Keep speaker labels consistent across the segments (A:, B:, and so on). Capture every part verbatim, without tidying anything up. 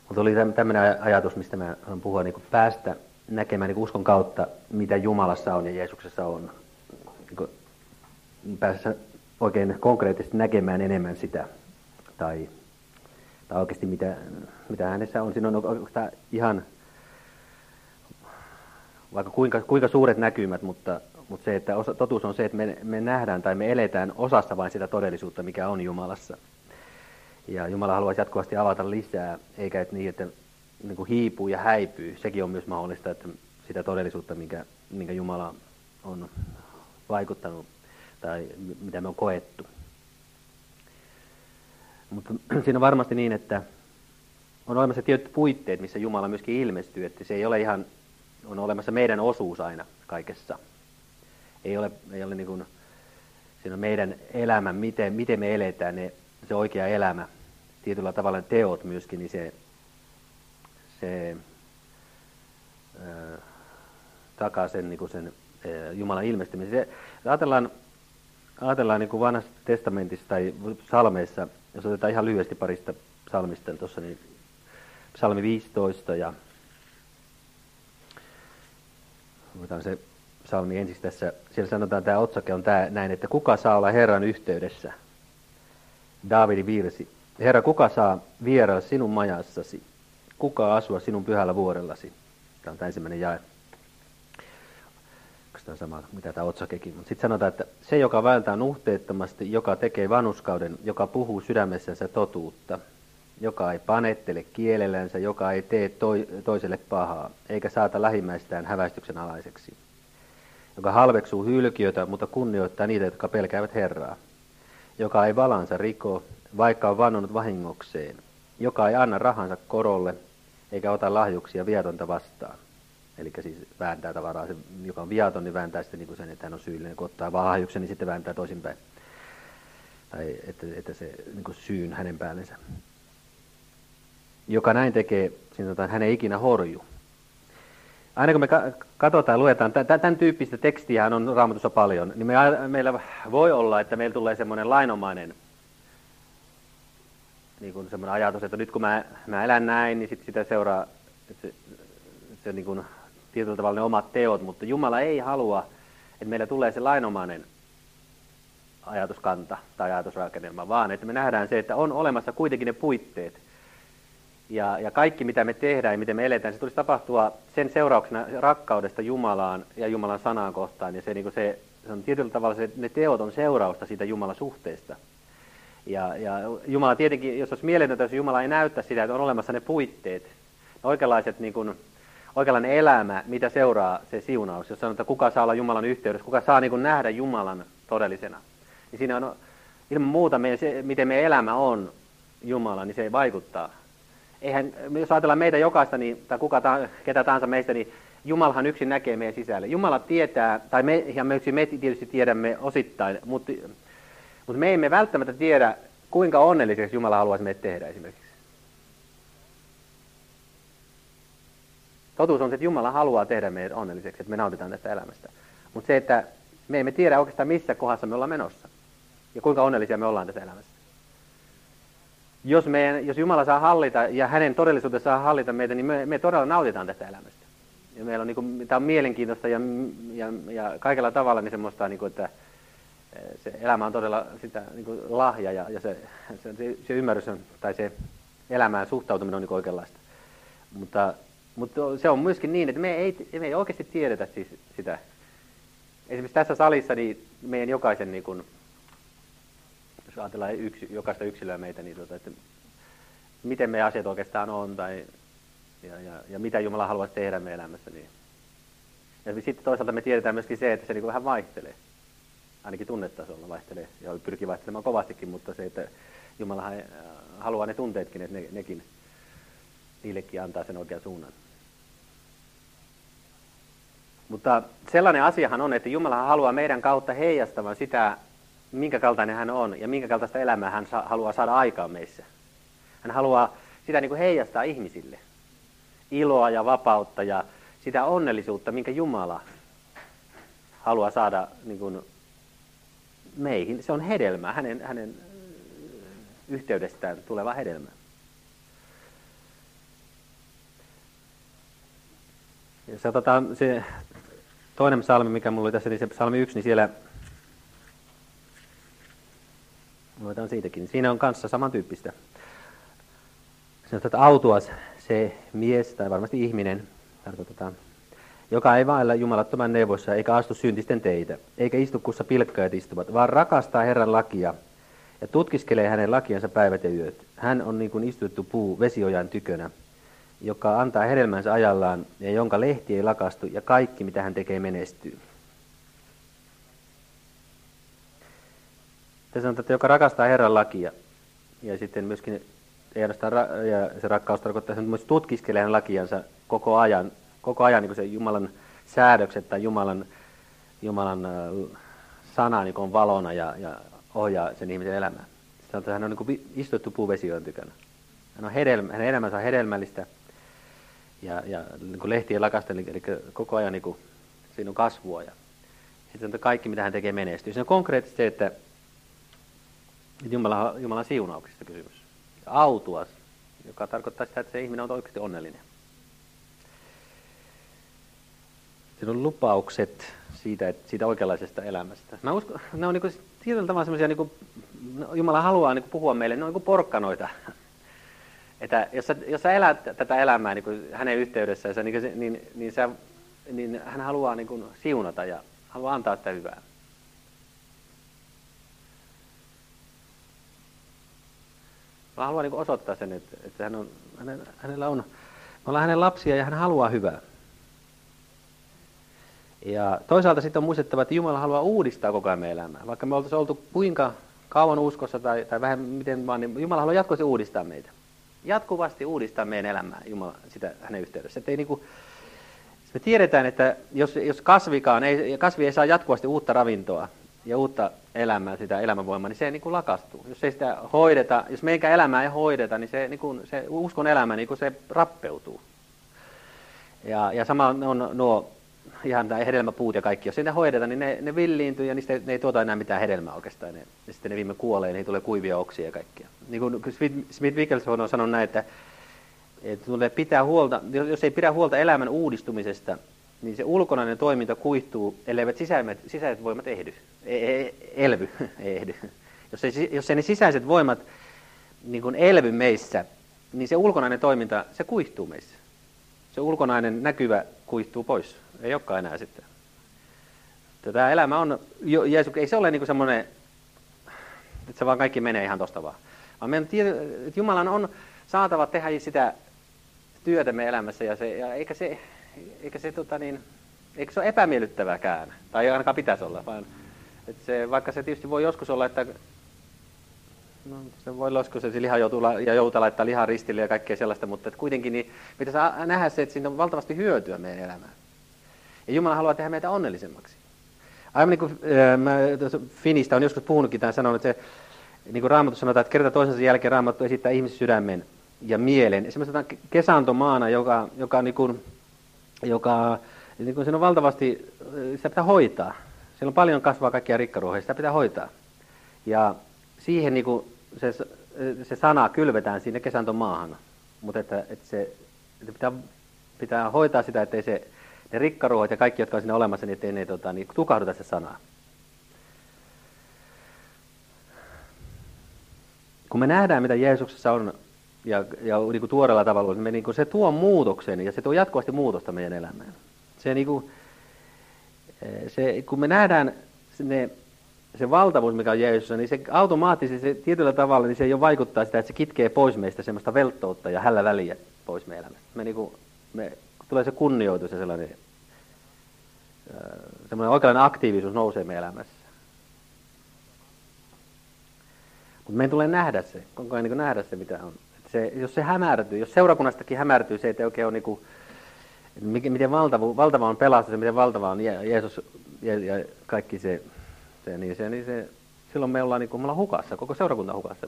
A: tuli tämmöinen ajatus, mistä mä haluan puhua, niin kuin päästä näkemään niin kuin uskon kautta, mitä Jumalassa on ja Jeesuksessa on. Niin kuin päästä oikein konkreettisesti näkemään enemmän sitä, tai, tai oikeasti mitä, mitä hänessä on. Siinä on oikeastaan ihan, vaikka kuinka, kuinka suuret näkymät, mutta, mutta se, että osa, totuus on se, että me, me nähdään tai me eletään osassa vain sitä todellisuutta, mikä on Jumalassa. Ja Jumala haluaisi jatkuvasti avata lisää, eikä että niin, että niin kuin hiipuu ja häipyy. Sekin on myös mahdollista, että sitä todellisuutta, minkä, minkä Jumala on vaikuttanut tai mitä me on koettu. Mutta siinä on varmasti niin, että on olemassa tietyt puitteet, missä Jumala myöskin ilmestyy, että se ei ole ihan, on olemassa meidän osuus aina kaikessa. Ei ole, ei ole niin kuin, siinä on meidän elämä, miten, miten me eletään, ne, se oikea elämä, tietyllä tavalla teot myöskin, niin se, se ää, takaa sen, niin kuin sen ää, Jumalan ilmestymisen. Se, ajatellaan, ajatellaan niin kuin vanhassa testamentissa tai psalmeissa, jos otetaan ihan lyhyesti parista psalmista tuossa, niin psalmi viisitoista ja otetaan se psalmi ensiksi tässä. Siellä sanotaan, tämä otsake on tämä näin, että kuka saa olla Herran yhteydessä? Daavidin virsi. Herra, kuka saa vierailla sinun majassasi? Kuka asua sinun pyhällä vuorellasi? Tämä on tämä ensimmäinen jae. Tämä on sama, mitä tämä otsakekin. Mutta sitten sanotaan, että se, joka vältää nuhteettomasti, joka tekee vanhuskauden, joka puhuu sydämessänsä totuutta, joka ei panettele kielellänsä, joka ei tee toi, toiselle pahaa, eikä saata lähimmäistään häväistyksen alaiseksi, joka halveksuu hylkiötä, mutta kunnioittaa niitä, jotka pelkäävät Herraa, joka ei valansa riko, vaikka on vannonut vahingokseen, joka ei anna rahansa korolle, eikä ota lahjuksia viatonta vastaan. Eli siis vääntää tavaraa, se, joka on viaton, niin vääntää sitten niin sen, että hän on syyllinen. Kun ottaa vaan lahjuksen, niin sitten vääntää toisinpäin. Tai että, että se niin syyn hänen päällensä. Joka näin tekee, siinä sanotaan, hän ei ikinä horju. Aina kun me katsotaan ja luetaan, tämän tyyppistä tekstiä on Raamatussa paljon, niin me, meillä voi olla, että meillä tulee semmoinen lainomainen niin kuin semmoinen ajatus, että nyt kun mä, mä elän näin, niin sit sitä seuraa että se, se niin kuin, tietyllä tavalla ne omat teot, mutta Jumala ei halua, että meillä tulee se lainomainen ajatuskanta tai ajatusrakennelma, vaan että me nähdään se, että on olemassa kuitenkin ne puitteet. Ja, ja kaikki, mitä me tehdään ja miten me eletään, se tulisi tapahtua sen seurauksena rakkaudesta Jumalaan ja Jumalan sanaan kohtaan. Ja se, niin kuin se, se on tietyllä tavalla, se, ne teot on seurausta siitä Jumalan suhteesta. Ja, ja Jumala tietenkin, jos olisi mieletöntä, jos Jumala ei näyttää sitä, että on olemassa ne puitteet, oikeanlaiset, niin kuin, oikeanlainen elämä, mitä seuraa se siunaus. Jos sanotaan, että kuka saa olla Jumalan yhteydessä, kuka saa niin kuin nähdä Jumalan todellisena. Niin siinä on ilman muuta, meidän, se, miten meidän elämä on Jumala, niin se vaikuttaa. Eihän, jos ajatellaan meitä jokaista, niin, tai kuka ta, ketä tahansa meistä, niin Jumalahan yksin näkee meidän sisälle. Jumala tietää, tai me, ja me yksin me tietysti tiedämme osittain, mutta, mutta me emme välttämättä tiedä, kuinka onnelliseksi Jumala haluaisi meitä tehdä esimerkiksi. Totuus on se, että Jumala haluaa tehdä meidät onnelliseksi, että me nautitaan tästä elämästä. Mutta se, että me emme tiedä oikeastaan missä kohdassa me ollaan menossa, ja kuinka onnellisia me ollaan tässä elämässä. Jos, meidän, jos Jumala saa hallita ja hänen todellisuudessa saa hallita meitä, niin me, me todella nautitaan tästä elämästä. Ja meillä on, niin kuin, tämä on mielenkiintoista ja, ja, ja kaikella tavalla niin semmoista, niin kuin, että se elämä on todella sitä niin kuin lahja ja, ja se, se, se ymmärrys on, tai se elämään suhtautuminen on niin oikeanlaista. Mutta, mutta se on myöskin niin, että me ei, me ei oikeasti tiedetä siis sitä. Esimerkiksi tässä salissa niin meidän jokaisen... Niin kuin, jos ajatellaan yksi, jokaista yksilöä meitä, niin tuota, että miten meidän asiat oikeastaan on tai, ja, ja, ja mitä Jumala haluaisi tehdä meidän elämässä. Niin. Ja sitten toisaalta me tiedetään myöskin se, että se niin kuin vähän vaihtelee. Ainakin tunnetasolla vaihtelee ja pyrkii vaihtelemaan kovastikin, mutta se, että Jumala haluaa ne tunteetkin, että ne, nekin, niillekin antaa sen oikean suunnan. Mutta sellainen asiahan on, että Jumala haluaa meidän kautta heijastavan sitä, minkä kaltainen hän on ja minkä kaltaista elämää hän sa- haluaa saada aikaan meissä. Hän haluaa sitä niin kuin heijastaa ihmisille. Iloa ja vapautta ja sitä onnellisuutta, minkä Jumala haluaa saada niin kuin meihin. Se on hedelmä, hänen, hänen yhteydestään tuleva hedelmä. Jos otetaan se toinen psalmi, mikä mulla oli tässä, niin se psalmi yksi, niin siellä, luetaan siitäkin, siinä on kanssa samantyyppistä. Sanotaan, että autuas se mies, tai varmasti ihminen, tarkoitetaan, joka ei vailla jumalattoman neuvoissa, eikä astu syntisten teitä, eikä istu kussa pilkkaajat istuvat, vaan rakastaa Herran lakia ja tutkiskelee hänen lakiansa päivät ja yöt. Hän on niin kuin istutettu puu vesiojan tykönä, joka antaa hedelmänsä ajallaan ja jonka lehti ei lakastu ja kaikki mitä hän tekee menestyy. Tässä sanotaan, että joka rakastaa Herran lakia ja sitten myöskin ei ainoastaan ra- ja se rakkaus tarkoittaa, että myös tutkiskelee hänen lakiansa koko ajan, koko ajan niin kuin se Jumalan säädökset tai Jumalan, Jumalan sana niin kuin on valona ja, ja ohjaa sen ihmisen elämää. Sanotaan, että hän on niin kuin istuttu puu vesiojan tykönä. Hän on hedelmä, hänen elämänsä on hedelmällistä. Ja, ja niin kuin lehtien lakasta, eli, eli koko ajan niin kuin, siinä on kasvua. Ja sitten on kaikki, mitä hän tekee, menestyy. Se on konkreettisesti se, että Jumala, Jumalan siunauksista kysymys. Autuas, joka tarkoittaa sitä, että se ihminen on oikeasti onnellinen. Siinä on lupaukset siitä, että, siitä oikeanlaisesta elämästä. Mä uskon, ne on niin kuin, tietyllä tavalla sellaisia, niin kuin, Jumala haluaa niin kuin, puhua meille, ne on niin kuin porkkanoita. Että jos sä, jos sä elät tätä elämää niin kuin hänen yhteydessään, niin, niin, niin, sä, niin hän haluaa niin kuin siunata ja haluaa antaa sitä hyvää. Hän haluaa niin kuin osoittaa sen, että, että hän on, hänellä on, me ollaan hänen lapsia ja hän haluaa hyvää. Ja toisaalta sitten on muistettava, että Jumala haluaa uudistaa koko ajan meidän elämää. Vaikka me oltaisiin oltu kuinka kauan uskossa tai, tai vähän miten vaan, niin Jumala haluaa jatkuvasti uudistaa meitä. Jatkuvasti uudistaa meidän elämää Jumala sitä hänen yhteydessä. Että ei niinku, me tiedetään, että jos, jos kasvikaan ei, kasvi ei saa jatkuvasti uutta ravintoa ja uutta elämää, sitä elämänvoimaa, niin se niinku lakastuu. Jos ei sitä hoideta, jos meidän elämää ei hoideta, niin se, niinku, se uskon elämä niinku se rappeutuu. Ja, ja sama on nuo ihan nämä hedelmäpuut ja kaikki. Jos ei ne hoideta, niin ne, ne villiintyy ja niistä ei, ne ei tuota enää mitään hedelmää oikeastaan. Ne, ja sitten ne viime kuolee, niin tulee kuivia oksia ja kaikkia. Niin kuin Smith Wigglesworth on sanonut näin, että, että tulee pitää huolta, jos ei pidä huolta elämän uudistumisesta, niin se ulkonainen toiminta kuihtuu, elleivät sisäiset, sisäiset voimat ehdy, e, e, elvy. ehdy. Jos, ei, jos ei ne sisäiset voimat niin kuin elvy meissä, niin se ulkonainen toiminta, se kuihtuu meissä. Se ulkonainen näkyvä kuihtuu pois. Ei olekaan enää sitten. Tämä elämä on, Jeesus, ei se ole niin semmoinen, että se vaan kaikki menee ihan tosta vaan. Vaan meidän tiety, että Jumalan on saatava tehdä sitä työtä meidän elämässä, ja se, ja eikä se, eikä se, tota niin, eikä se ole epämiellyttävääkään, tai ei ainakaan pitäisi olla, vaan että se, vaikka se tietysti voi joskus olla, että no, se voi joskus, että liha joutuu, ja joutuu laittaa lihaa ristille ja kaikkea sellaista, mutta että kuitenkin niin pitäisi nähdä se, että siinä on valtavasti hyötyä meidän elämään. Ja Jumala haluaa tehdä meitä onnellisemmaksi. Aivan niin kuin mä Finistä on joskus puhunutkin tämän sanonut, että se, niin kuin Raamatussa sanotaan, että kerta toisensa jälkeen Raamattu esittää ihmisen sydämen ja mielen. Esimerkiksi kesantomaana, joka, joka, niin kuin, joka niin kuin siinä on valtavasti, sitä pitää hoitaa. Siellä on paljon kasvaa kaikkia rikkaruohoja, sitä pitää hoitaa. Ja siihen niin kuin se, se sana kylvetään sinne kesantomaahan, mutta että, että se että pitää, pitää hoitaa sitä, ettei se ne rikkaruohot ja kaikki, jotka on siinä olemassa, niin ettei ne tota, niin tukahduta se sanaa. Kun me nähdään, mitä Jeesuksessa on, ja, ja niin kuin tuoreella tavalla, niin, me, niin kuin se tuo muutoksen, ja se tuo jatkuvasti muutosta meidän elämään. Se, niin kuin, se, kun me nähdään ne, se valtavuus, mikä on Jeesuksessa, niin se automaattisesti se, tietyllä tavalla niin se jo vaikuttaa sitä, että se kitkee pois meistä semmoista velttoutta ja hällä väliä pois meidän elämästä. Me, niin kuin, me, tulee se kunnioitus ja sellainen, sellainen oikeanlainen aktiivisuus nousee meidän elämässä. Mutta meidän tulee nähdä se, koko ajan niin nähdä se, mitä on. Että se, jos se hämärtyy, jos seurakunnastakin hämärtyy se, että oikein on niin kuin, miten valtava, valtava on pelastus ja miten valtava on Jeesus ja, ja kaikki se, se, niin se, niin se, silloin me ollaan, niin kuin, me ollaan hukassa, koko seurakunta hukassa.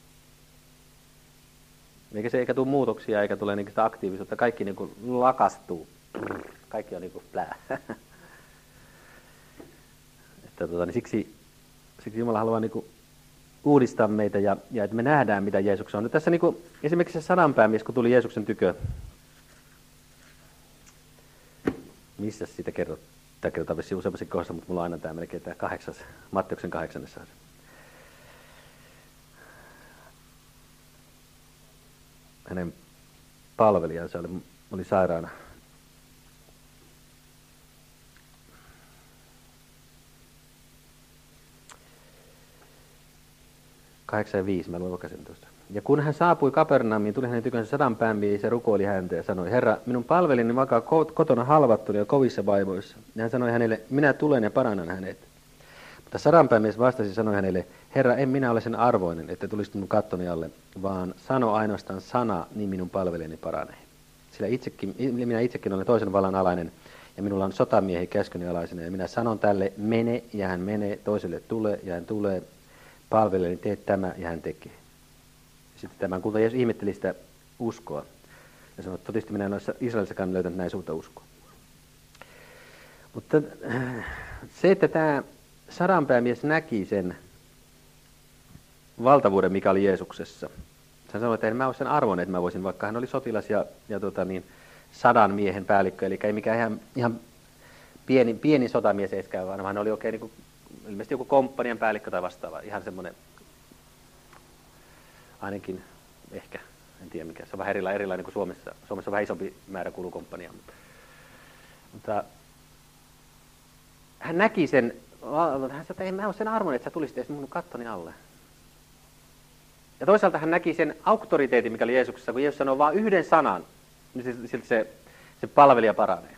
A: Eikä se eikä tule muutoksia eikä tule niin sitä aktiivisuutta, kaikki niin kuin lakastuu. Kaikki on niin kuin plää. Että, tota, niin siksi, siksi Jumala haluaa niin kuin uudistaa meitä ja, ja että me nähdään, mitä Jeesuksessa on. Nyt tässä niin kuin, esimerkiksi se sadanpäämies, kun tuli Jeesuksen tykö, missä siitä kerrotaan? Tämä kerrotaan vissiin useammassa kohdassa, mutta mulla on aina tämä melkein tämä kahdeksas, Matteuksen kahdeksannessa. Hänen palvelijansa oli, oli sairaana. kahdeksan ja viisi, mä luen vaikka sen tuosta. Ja kun hän saapui Kapernaumiin, tuli hänen tykönsä sadan päämies ja rukoili häntä ja sanoi, Herra, minun palvelini makaa kotona halvattuna ja kovissa vaivoissa. Ja hän sanoi hänelle, minä tulen ja parannan hänet. Mutta sadan päämies vastasi ja sanoi hänelle, Herra, en minä ole sen arvoinen, että tulisit minun kattoni alle, vaan sano ainoastaan sana, niin minun palvelijani paranee. Sillä itsekin, minä itsekin olen toisen vallan alainen ja minulla on sotamiehi käskyni alaisena ja minä sanon tälle, mene ja hän menee, toiselle tule ja hän tulee, palvelijani tee tämä ja hän tekee. Sitten tämän kuulta Jeesus ihmetteli sitä uskoa ja sanoi, että totisesti minä en ole Israelissakaan löytänyt näin suurta uskoa. Mutta se, että tämä sadanpäämies näki sen valtavuuden, mikä oli Jeesuksessa. Hän sanoi, että en mä ole sen arvon, että mä voisin, vaikka hän oli sotilas ja, ja tota niin, sadan miehen päällikkö, eli ei mikään ihan, ihan pieni, pieni sotamies eiskään, vaan hän oli oikein niin kuin, ilmeisesti joku komppanian päällikkö tai vastaava, ihan semmoinen, ainakin ehkä, en tiedä mikä, se on vähän erilainen, erilainen kuin Suomessa. Suomessa on vähän isompi määrä kulukomppania, mutta, mutta hän näki sen, hän sanoi, että en mä ole sen arvon, että sä tulisit edes mun kattoni alle. Ja toisaalta hän näki sen auktoriteetin, mikä oli Jeesuksessa, kun Jeesus sanoo vain yhden sanan, niin silti se, se palvelija paranee.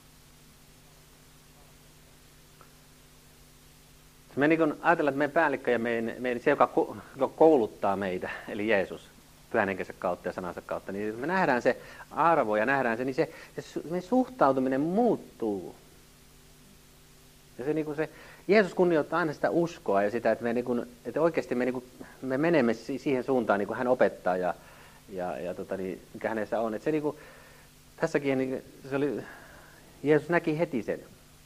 A: Me niin ajatellaan, että meidän päällikkö ja meidän, meidän, se, joka, joka kouluttaa meitä, eli Jeesus, pyhän henkensä kautta ja sanansa kautta, niin me nähdään se arvo ja nähdään se, niin se, se meidän suhtautuminen muuttuu. Ja se, niin kuin se, Jeesus kunnioittaa aina sitä uskoa ja sitä, että, me, niin kuin, että oikeasti me, niin kuin, me menemme siihen suuntaan, niin kuin hän opettaa ja, ja, ja tota, niin, mikä hänessä on. Että se, niin kuin, tässäkin niin, se oli, Jeesus näki heti sen,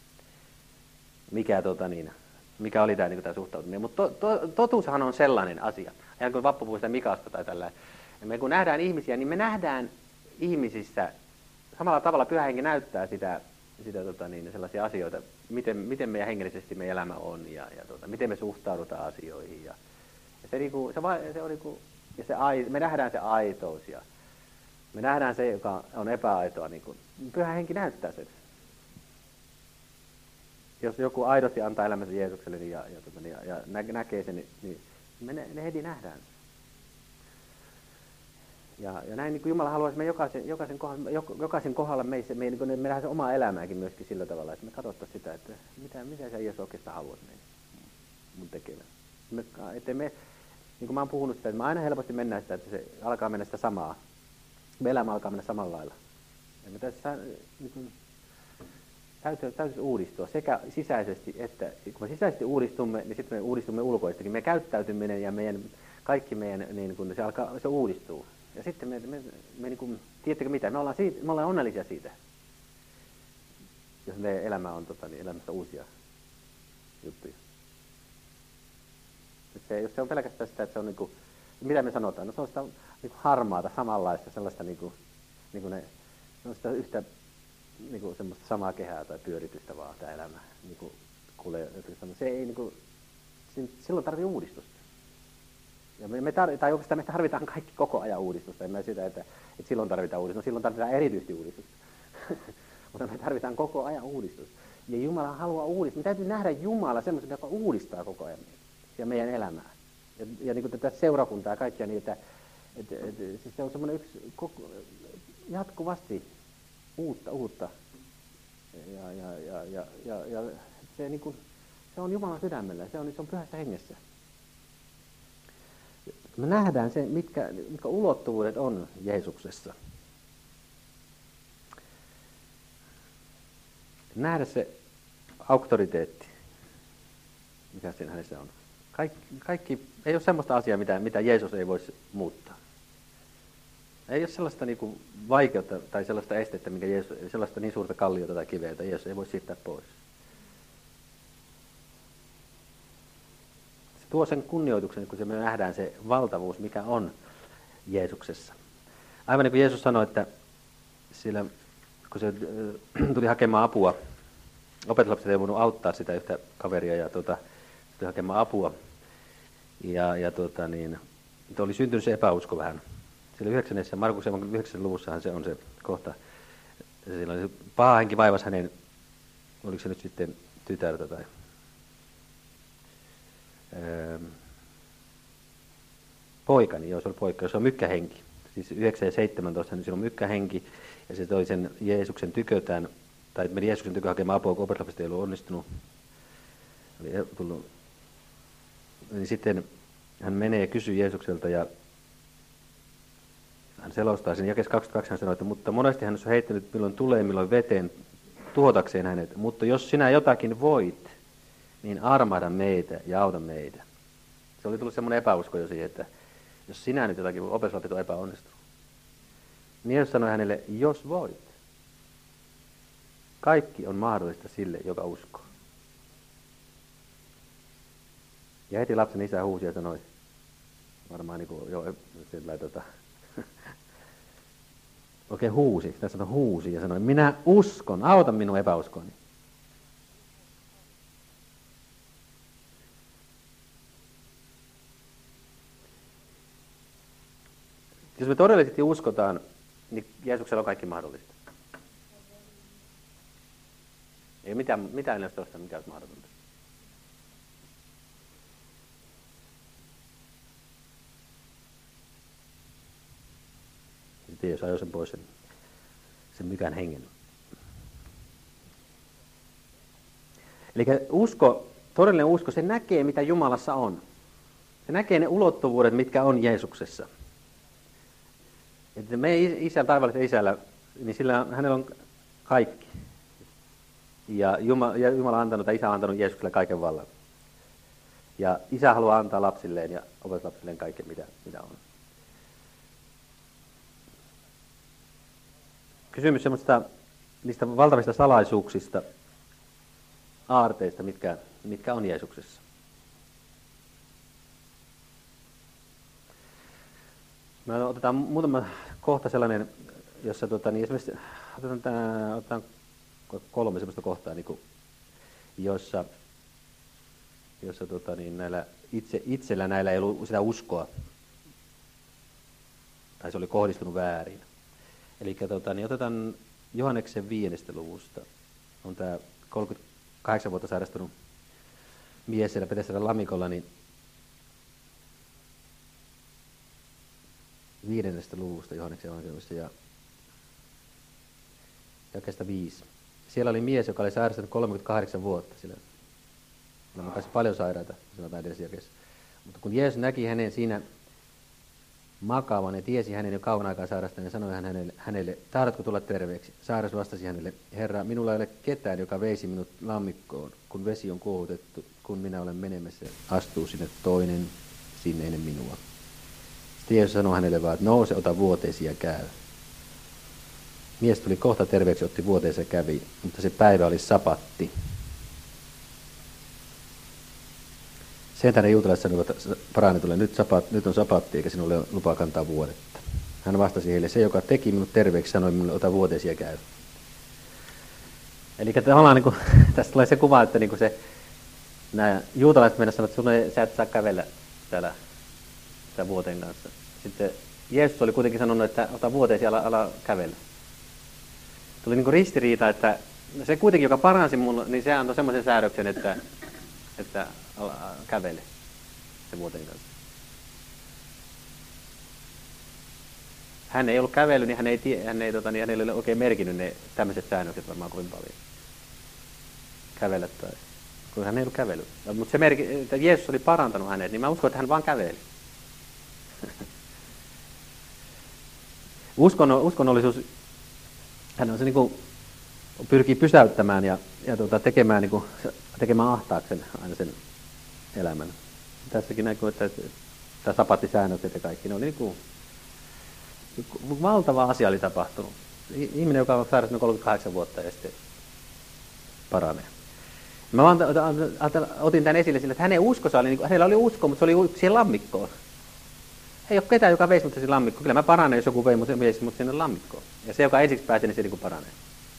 A: mikä, tota, niin, mikä oli tämä, niin kuin, tämä suhtautuminen. Mutta to, to, totuushan on sellainen asia, ihan kuin Vappu puhui sitä Mikasta tai tällä. Ja me kun nähdään ihmisiä, niin me nähdään ihmisissä, samalla tavalla Pyhä Henki näyttää sitä, sitä tota, niin, sellaisia asioita, miten, miten meidän hengellisesti meidän elämä on ja, ja tota, miten me suhtaudutaan asioihin. Ja, ja se, niinku, se, se on niinku, ja se, me nähdään se aitous ja me nähdään se, joka on epäaitoa. Niinku, Pyhä Henki näyttää sen. Jos joku aidosti antaa elämänsä Jeesukselle niin, ja, ja, tota, ja, ja nä, näkee sen, niin, niin me ne, ne heti nähdään se. Ja, ja näin niin kuin Jumala haluaisi me jokaisen, jokaisen, kohdalla, jokaisen kohdalla meissä, me, niin me nähdään se omaa elämääkin myöskin sillä tavalla, että me katsottaisiin sitä, että mitä, mitä sä Jeesus oikeastaan haluat meidän mun tekevän. Me, että me, niin kuin mä oon puhunut sitä, että me aina helposti mennään sitä, että se alkaa mennä sitä samaa. Me elämä alkaa mennä samalla lailla. Ja me tässä niin kuin, täytyy, täytyy uudistua sekä sisäisesti, että kun me sisäisesti uudistumme, niin sitten me uudistumme ulkoistakin. Meidän käyttäytyminen ja meidän, kaikki meidän, niin kun se, alkaa, se uudistuu. Ja sitten me, me, me niin kuin, tiedättekö mitä, me ollaan, siitä, me ollaan onnellisia siitä, jos meidän elämä on tota, niin elämässä uusia juttuja. Se, jos se on pelkästään sitä, että se on niin kuin, mitä me sanotaan, no se on sitä niin kuin harmaata, samanlaista, sellaista niin kuin, niin kuin ne, se on sitä yhtä niin kuin semmoista samaa kehää tai pyöritystä vaan tämä elämä. Niin kuin kuulee, se ei niin kuin, silloin tarvii uudistusta. Ja me, me tar- tai oikeastaan me tarvitaan kaikki koko ajan uudistusta. En mä sitä, että, että silloin tarvitaan uudistusta. No, silloin tarvitaan erityisesti uudistusta. Mutta me tarvitaan koko ajan uudistusta. Ja Jumala haluaa uudistaa. Me täytyy nähdä Jumala semmoisen, joka uudistaa koko ajan meitä ja meidän elämää. Ja, ja niin kuin tätä seurakuntaa ja kaikkia niitä. Että, et, siis se on semmoinen yksi koko, jatkuvasti uutta, uutta. Ja, ja, ja, ja, ja, ja se, niin kuin, se on Jumalan sydämellä. Se on, se on pyhässä hengessä. Me nähdään se, mitkä, mitkä ulottuvuudet on Jeesuksessa. Nähdä se auktoriteetti, mikä siinä hänessä on. Kaikki, kaikki, ei ole sellaista asiaa, mitä, mitä Jeesus ei voisi muuttaa. Ei ole sellaista niin kuin vaikeutta tai sellaista estettä, mikä Jeesus, sellaista niin suurta kalliota tai kiveä, jota Jeesus ei voi siirtää pois. Tuo sen kunnioituksen, kun me nähdään se valtavuus, mikä on Jeesuksessa. Aivan niin kuin Jeesus sanoi, että sillä kun se äh, tuli hakemaan apua, opetuslapset ei voinut auttaa sitä yhtä kaveria ja tuota, tuli hakemaan apua. Ja, ja tuota, niin, oli syntynyt se epäusko vähän. Siellä yhdeksännessä, Markuksen yhdeksännessä luvussahan se on se kohta. Siellä oli paha henki vaivasi hänen, oliko se nyt sitten tytärtä tai öö, poikani, joo se oli poika, se on mykkähenki. Siis yhdeksän ja seitsemäntoista, niin siinä on mykkähenki, ja se toi sen Jeesuksen tykötään, tai meni Jeesuksen tykö hakemaan apua, kun opetuslapset ei ollut onnistunut. Oli tullut. Niin sitten hän menee ja kysyy Jeesukselta, ja hän selostaa sen. Jakeessa kaksikymmentäkaksi hän sanoi, että mutta monesti hän on heittänyt milloin tulee, milloin veteen, tuhotakseen hänet. Mutta jos sinä jotakin voit, niin armahda meitä ja auta meitä. Se oli tullut semmoinen epäusko jo siihen, että jos sinä nyt jotakin, opetuslapset on epäonnistunut. Niin Jeesus sanoi hänelle, jos voit. Kaikki on mahdollista sille, joka uskoo. Ja heti lapsen isä huusi ja sanoi, varmaan niin kuin jo sillä tota, oikein huusi, tässä sanoi huusi ja sanoi, minä uskon, auta minun epäuskoni. Jos me todellisesti uskotaan, niin Jeesuksella on kaikki mahdollista. Ei mitään, mitään ei ole mikä olisi mahdotonta. Sitten jos ajoi sen pois sen, sen mykän hengen. Eli usko, todellinen usko, se näkee mitä Jumalassa on. Se näkee ne ulottuvuudet, mitkä on Jeesuksessa. Että me isä, taivaallisella isällä, niin sillä, hänellä on kaikki. Ja Jumala, ja Jumala on antanut, tai isä on antanut Jeesukselle kaiken vallan. Ja isä haluaa antaa lapsilleen ja opetuslapsilleen kaiken, mitä, mitä on. Kysymys semmoista niistä valtavista salaisuuksista, aarteista, mitkä, mitkä on Jeesuksessa. Me otetaan muutama kohta sellainen, jossa tuota, niin esimerkiksi otetaan, tämä, otetaan kolme sellaista kohtaa, niin kuin, jossa, jossa tuota, niin näillä itse, itsellä näillä ei ollut sitä uskoa, tai se oli kohdistunut väärin. Eli tuota, niin otetaan Johanneksen viidennestä luvusta. On tämä kolmekymmentäkahdeksan vuotta sairastunut mies siellä Petesälän lammikolla, niin viidennestä luvusta Johanneksen evankeliumista ja jakeesta viisi. Siellä oli mies, joka oli sairastanut kolmekymmentäkahdeksan vuotta. Sillä oli kanssa paljon sairaita, sanotaan edellisessä jakeessa. Mutta kun Jeesus näki hänen siinä makaavan ja tiesi hänen jo kauan aikaa sairastaneen, ja sanoi hänelle, hänelle, tahdotko tulla terveeksi? Sairas vastasi hänelle, Herra, minulla ei ole ketään, joka veisi minut lammikkoon, kun vesi on kuohutettu, kun minä olen menemässä, astuu sinne toinen sinne ennen minua. Sitten Jeesus sanoi hänelle vaan, että nouse, ota vuoteesi ja käy. Mies tuli kohta terveeksi, otti vuoteensa ja kävi, mutta se päivä oli sapatti. Sen tänne juutalaiset sanoivat parannetulle, nyt, sapat, nyt on sapatti, eikä sinulle ole lupaa kantaa vuodetta. Hän vastasi heille, se joka teki minut terveeksi, sanoi minulle, ota vuoteesi ja käy. Eli tavallaan niin kuin, tästä tulee se kuva, että niin kuin se, nämä juutalaiset mennä sanoivat, että sun ei, sä et saa kävellä täällä tämän vuoteen kanssa. Sitten Jeesus oli kuitenkin sanonut, että ota vuoteesi ja ala, ala kävellä. Tuli niin kuin ristiriita, että se kuitenkin, joka paransi mun, niin se antoi semmoisen säädöksen, että, että ala, kävele sen vuoteen kanssa. Hän ei ollut kävellyt, niin hän ei, tie, hän ei, tota, niin hän ei ole oikein merkinnyt ne tämmöiset säännökset varmaan kovin paljon. Kävellä tai, kun hän ei ollut kävellyt. Mutta se merki, että Jeesus oli parantanut hänet, niin mä uskon, että hän vaan käveli. Uskon, uskonnollisuus, hän on se niin kuin, pyrkii pysäyttämään ja, ja tuota, tekemään, niin kuin, tekemään ahtaakseen aina sen elämän. Tässäkin näkyy, että tämä sapattisäännökset ja kaikki, ne oli niin kuin, valtava asia oli tapahtunut. Ihminen, joka on sairastunut kolmekymmentäkahdeksan vuotta ja sitten paranee. Mä vaan otin tämän esille sillä, että hänen uskonsa oli, hänellä oli usko, mutta se oli siihen lammikkoon. Ei ole ketään, joka veisi mut siihen lammikkoon. Kyllä mä paranen, jos joku vei mut, veisi mut sinne lammikkoon. Ja se, joka ensiksi pääsee, niin se niin kuin paranee.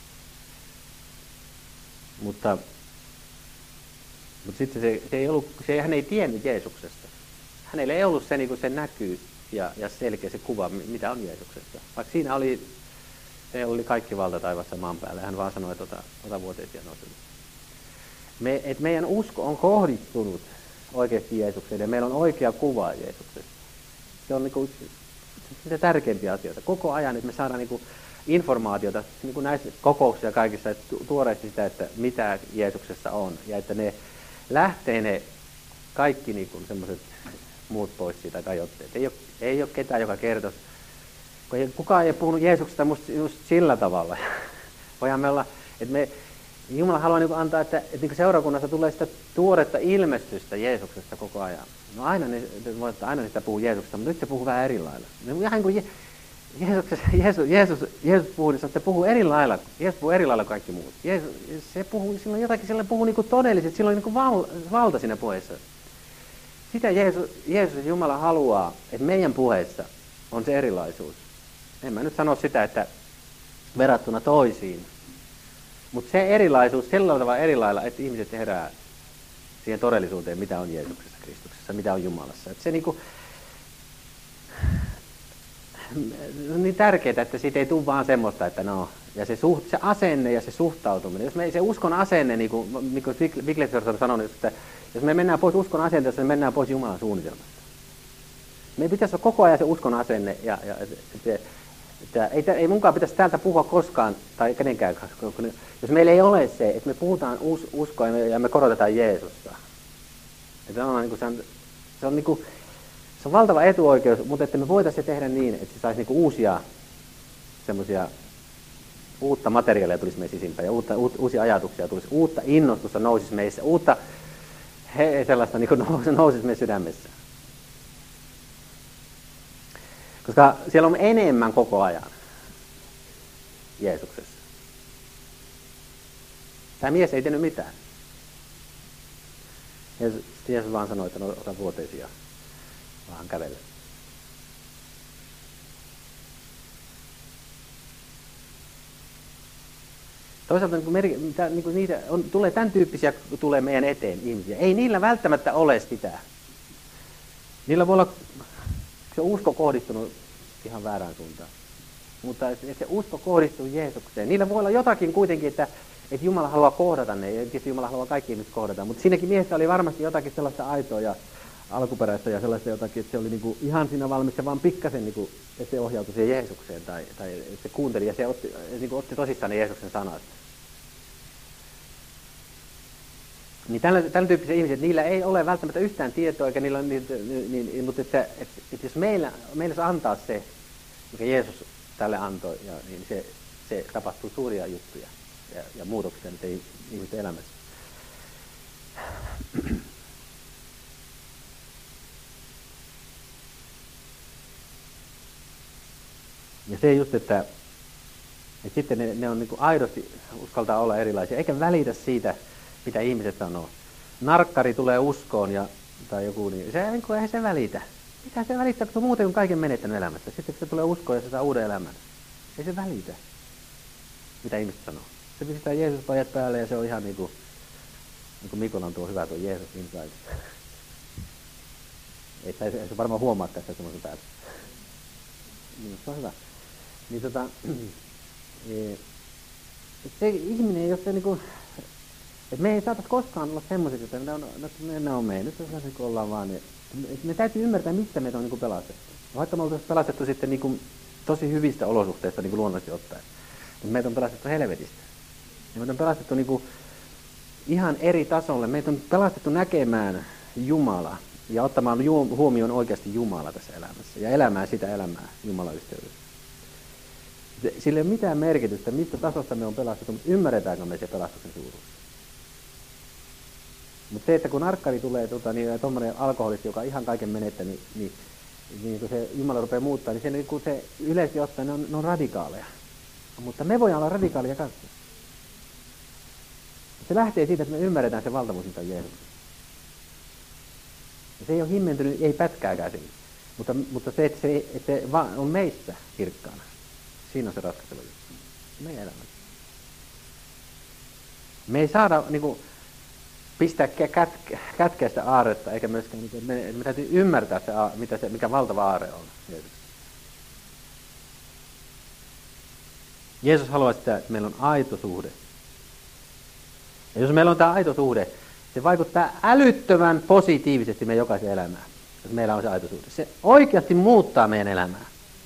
A: Mutta, mutta sitten se, se ei ollut, se, hän ei tiennyt Jeesuksesta. Hänellä ei ollut se, niin kuin se näkyy ja, ja selkeä se kuva, mitä on Jeesuksesta. Vaikka siinä oli, se oli kaikki valta taivassa maan päällä. Hän vaan sanoi, että ota, ota vuoteet ja nouse. Me, et meidän usko on kohdistunut oikeasti Jeesukseen ja meillä on oikea kuva Jeesuksesta. Se on niin kuin sitä tärkeimpiä asioita. Koko ajan, että me saadaan niin kuin informaatiota niin kuin näissä kokouksissa ja kaikissa että tuoreesti sitä, että mitä Jeesuksessa on. Ja että ne lähtee ne kaikki niin kuin semmoiset muut pois siitä kajotteet. Ei ole, ei ole ketään, joka kertoisi. Kukaan ei puhunut Jeesuksesta musta just sillä tavalla. Voidaan me olla, että me, Jumala haluaa niin kuin antaa, että, että niin kuin seurakunnassa tulee sitä tuoretta ilmestystä Jeesuksesta koko ajan. No aina, ne, aina sitä puhuu Jeesuksesta, mutta nyt se puhuu vähän eri lailla. Ihan niin kuin Je, Jeesus, Jeesus, Jeesus puhuu, niin se puhuu eri lailla. Jeesus puhuu eri lailla kuin kaikki muut. Jeesus, se puhuu, sillä on jotakin, sillä puhuu niin kuin todellisesti, sillä on niin kuin val, valta siinä puheessa. Sitä Jeesus, Jeesus ja Jumala haluaa, että meidän puheessa on se erilaisuus. En mä nyt sano sitä, että verrattuna toisiin. Mutta se erilaisuus sillä tavalla eri lailla, että ihmiset herää siihen todellisuuteen, mitä on Jeesuksessa, Kristuksessa, mitä on Jumalassa. Et se niinku, on niin tärkeää, että siitä ei tule vaan semmoista, että no, ja se, suht, se asenne ja se suhtautuminen. Jos me se uskon asenne, niin kuin, niin kuin Wigglesworth on sanonut, että jos me mennään pois uskon asenteesta, niin mennään pois Jumalan suunnitelmasta. Meidän pitäisi olla koko ajan se uskon asenne, ja, ja se, että ei, ei munkaan pitäisi täältä puhua koskaan, tai kenenkään, jos meillä ei ole se, että me puhutaan us, uskoa ja me, ja me korotetaan Jeesusta. Että on, niin kuin, se, on, se, on, niin kuin, se on valtava etuoikeus, mutta että me voitaisiin se tehdä niin, että se saisi niin kuin uusia, semmoisia, uutta materiaalia tulisi meissä sisimpään, ja uutta, uut, uusia ajatuksia tulisi, uutta innostusta nousisi meissä, uutta he, sellaista niin kuin nousisi meissä sydämessä. Koska siellä on enemmän koko ajan Jeesuksessa. Tämä mies ei tehnyt mitään. Jeesus, Jeesus vaan sanoi, että no, ota vuoteesi ja vaan kävele. Toisaalta niin kuin, mitä, niin kuin niitä on, tulee tämän tyyppisiä tulee meidän eteen ihmisiä. Ei niillä välttämättä ole sitä. Niillä voi olla se usko kohdistunut ihan väärään suuntaan. Mutta että se usko kohdistuu Jeesukseen. Niillä voi olla jotakin kuitenkin, että, että Jumala haluaa kohdata ne. Ja tietysti Jumala haluaa kaikki ihmiset kohdata. Mutta siinäkin miehessä oli varmasti jotakin sellaista aitoa ja alkuperäistä ja sellaista jotakin, että se oli niinku ihan siinä valmis vaan pikkasen, niinku, että se ohjautui siihen Jeesukseen. Tai, tai että se kuunteli ja se otti, niinku, otti tosissaan ne Jeesuksen sanat. Niin tällä, tällä tyyppisiä ihmisiä, että niillä ei ole välttämättä yhtään tietoa, eikä niillä, niin, niin, niin, mutta että, että, että jos meillä, meillä se antaa se, mikä Jeesus tälle antoi, ja, niin se, se tapahtuu suuria juttuja ja, ja muutoksia nyt ihmisten elämässä. Ja se just, että, että sitten ne, ne on niin kuin aidosti uskaltaa olla erilaisia, eikä välitä siitä, mitä ihmiset sanoo. Narkkari tulee uskoon ja, tai joku, niin se, niin kuin, eihän se välitä. Mitä se välittää, kun se on muuten kuin kaiken menettänyt elämässä. Sitten kun se tulee uskoon ja se saa uuden elämän. Ei se välitä, mitä ihmiset sanoo. Se pistää Jeesus-pajat päälle ja se on ihan niin kuin, niin kuin Mikolla on tuo hyvä tuo Jeesus inside. Ei se, se varmaan huomaa tässä semmoisen päälle. Niin, se on hyvä. Niin tota, se ihminen, jos se niinku, että me ei saataisi koskaan olla semmoiseksi, että ne on, ne, ne on meidän, nyt on sellaisia, kun ollaan vaan, niin, että me täytyy ymmärtää, mistä meitä on niinku pelastettu. Vaikka me oltaisiin pelastettu sitten niinku tosi hyvistä olosuhteista niinku luonnollisesti ottaen, mutta meitä on pelastettu helvetistä. Ja meitä on pelastettu niinku ihan eri tasolle. Meitä on pelastettu näkemään Jumala ja ottamaan huomioon oikeasti Jumala tässä elämässä ja elämään sitä elämää Jumalan yhteydessä. Sillä ei ole mitään merkitystä, mistä tasosta me on pelastettu, mutta ymmärretäänkö me se pelastuksen suuruus. Mutta se, että kun narkkari tulee, tuota, niin tuommoinen alkoholisti, joka on ihan kaiken menettänyt, niin, niin kun se Jumala rupeaa muuttaa, niin se, niin kun se yleisesti ottaen ne on, ne on radikaaleja. Mutta me voidaan olla radikaalia kanssa. Se lähtee siitä, että me ymmärretään se valtavuus, mitä on Jeesuksessa. Se ei ole himmentynyt, ei pätkääkään siinä. Mutta, mutta se, että se, että se on meissä kirkkaana. Siinä on se ratkaiseva juttu. Meidän elämä. Me ei saada niin kuin, pistää kätkeä, kätkeä sitä aarretta, eikä myöskään, niin kuin, me, me täytyy ymmärtää, se, mitä se, mikä valtava aarre on. Jeesus haluaa sitä, että meillä on aito suhde. Ja jos meillä on tämä aito suhde, se vaikuttaa älyttömän positiivisesti meidän jokaisen elämään, jos meillä on se aito suhde. Se oikeasti muuttaa meidän elämää.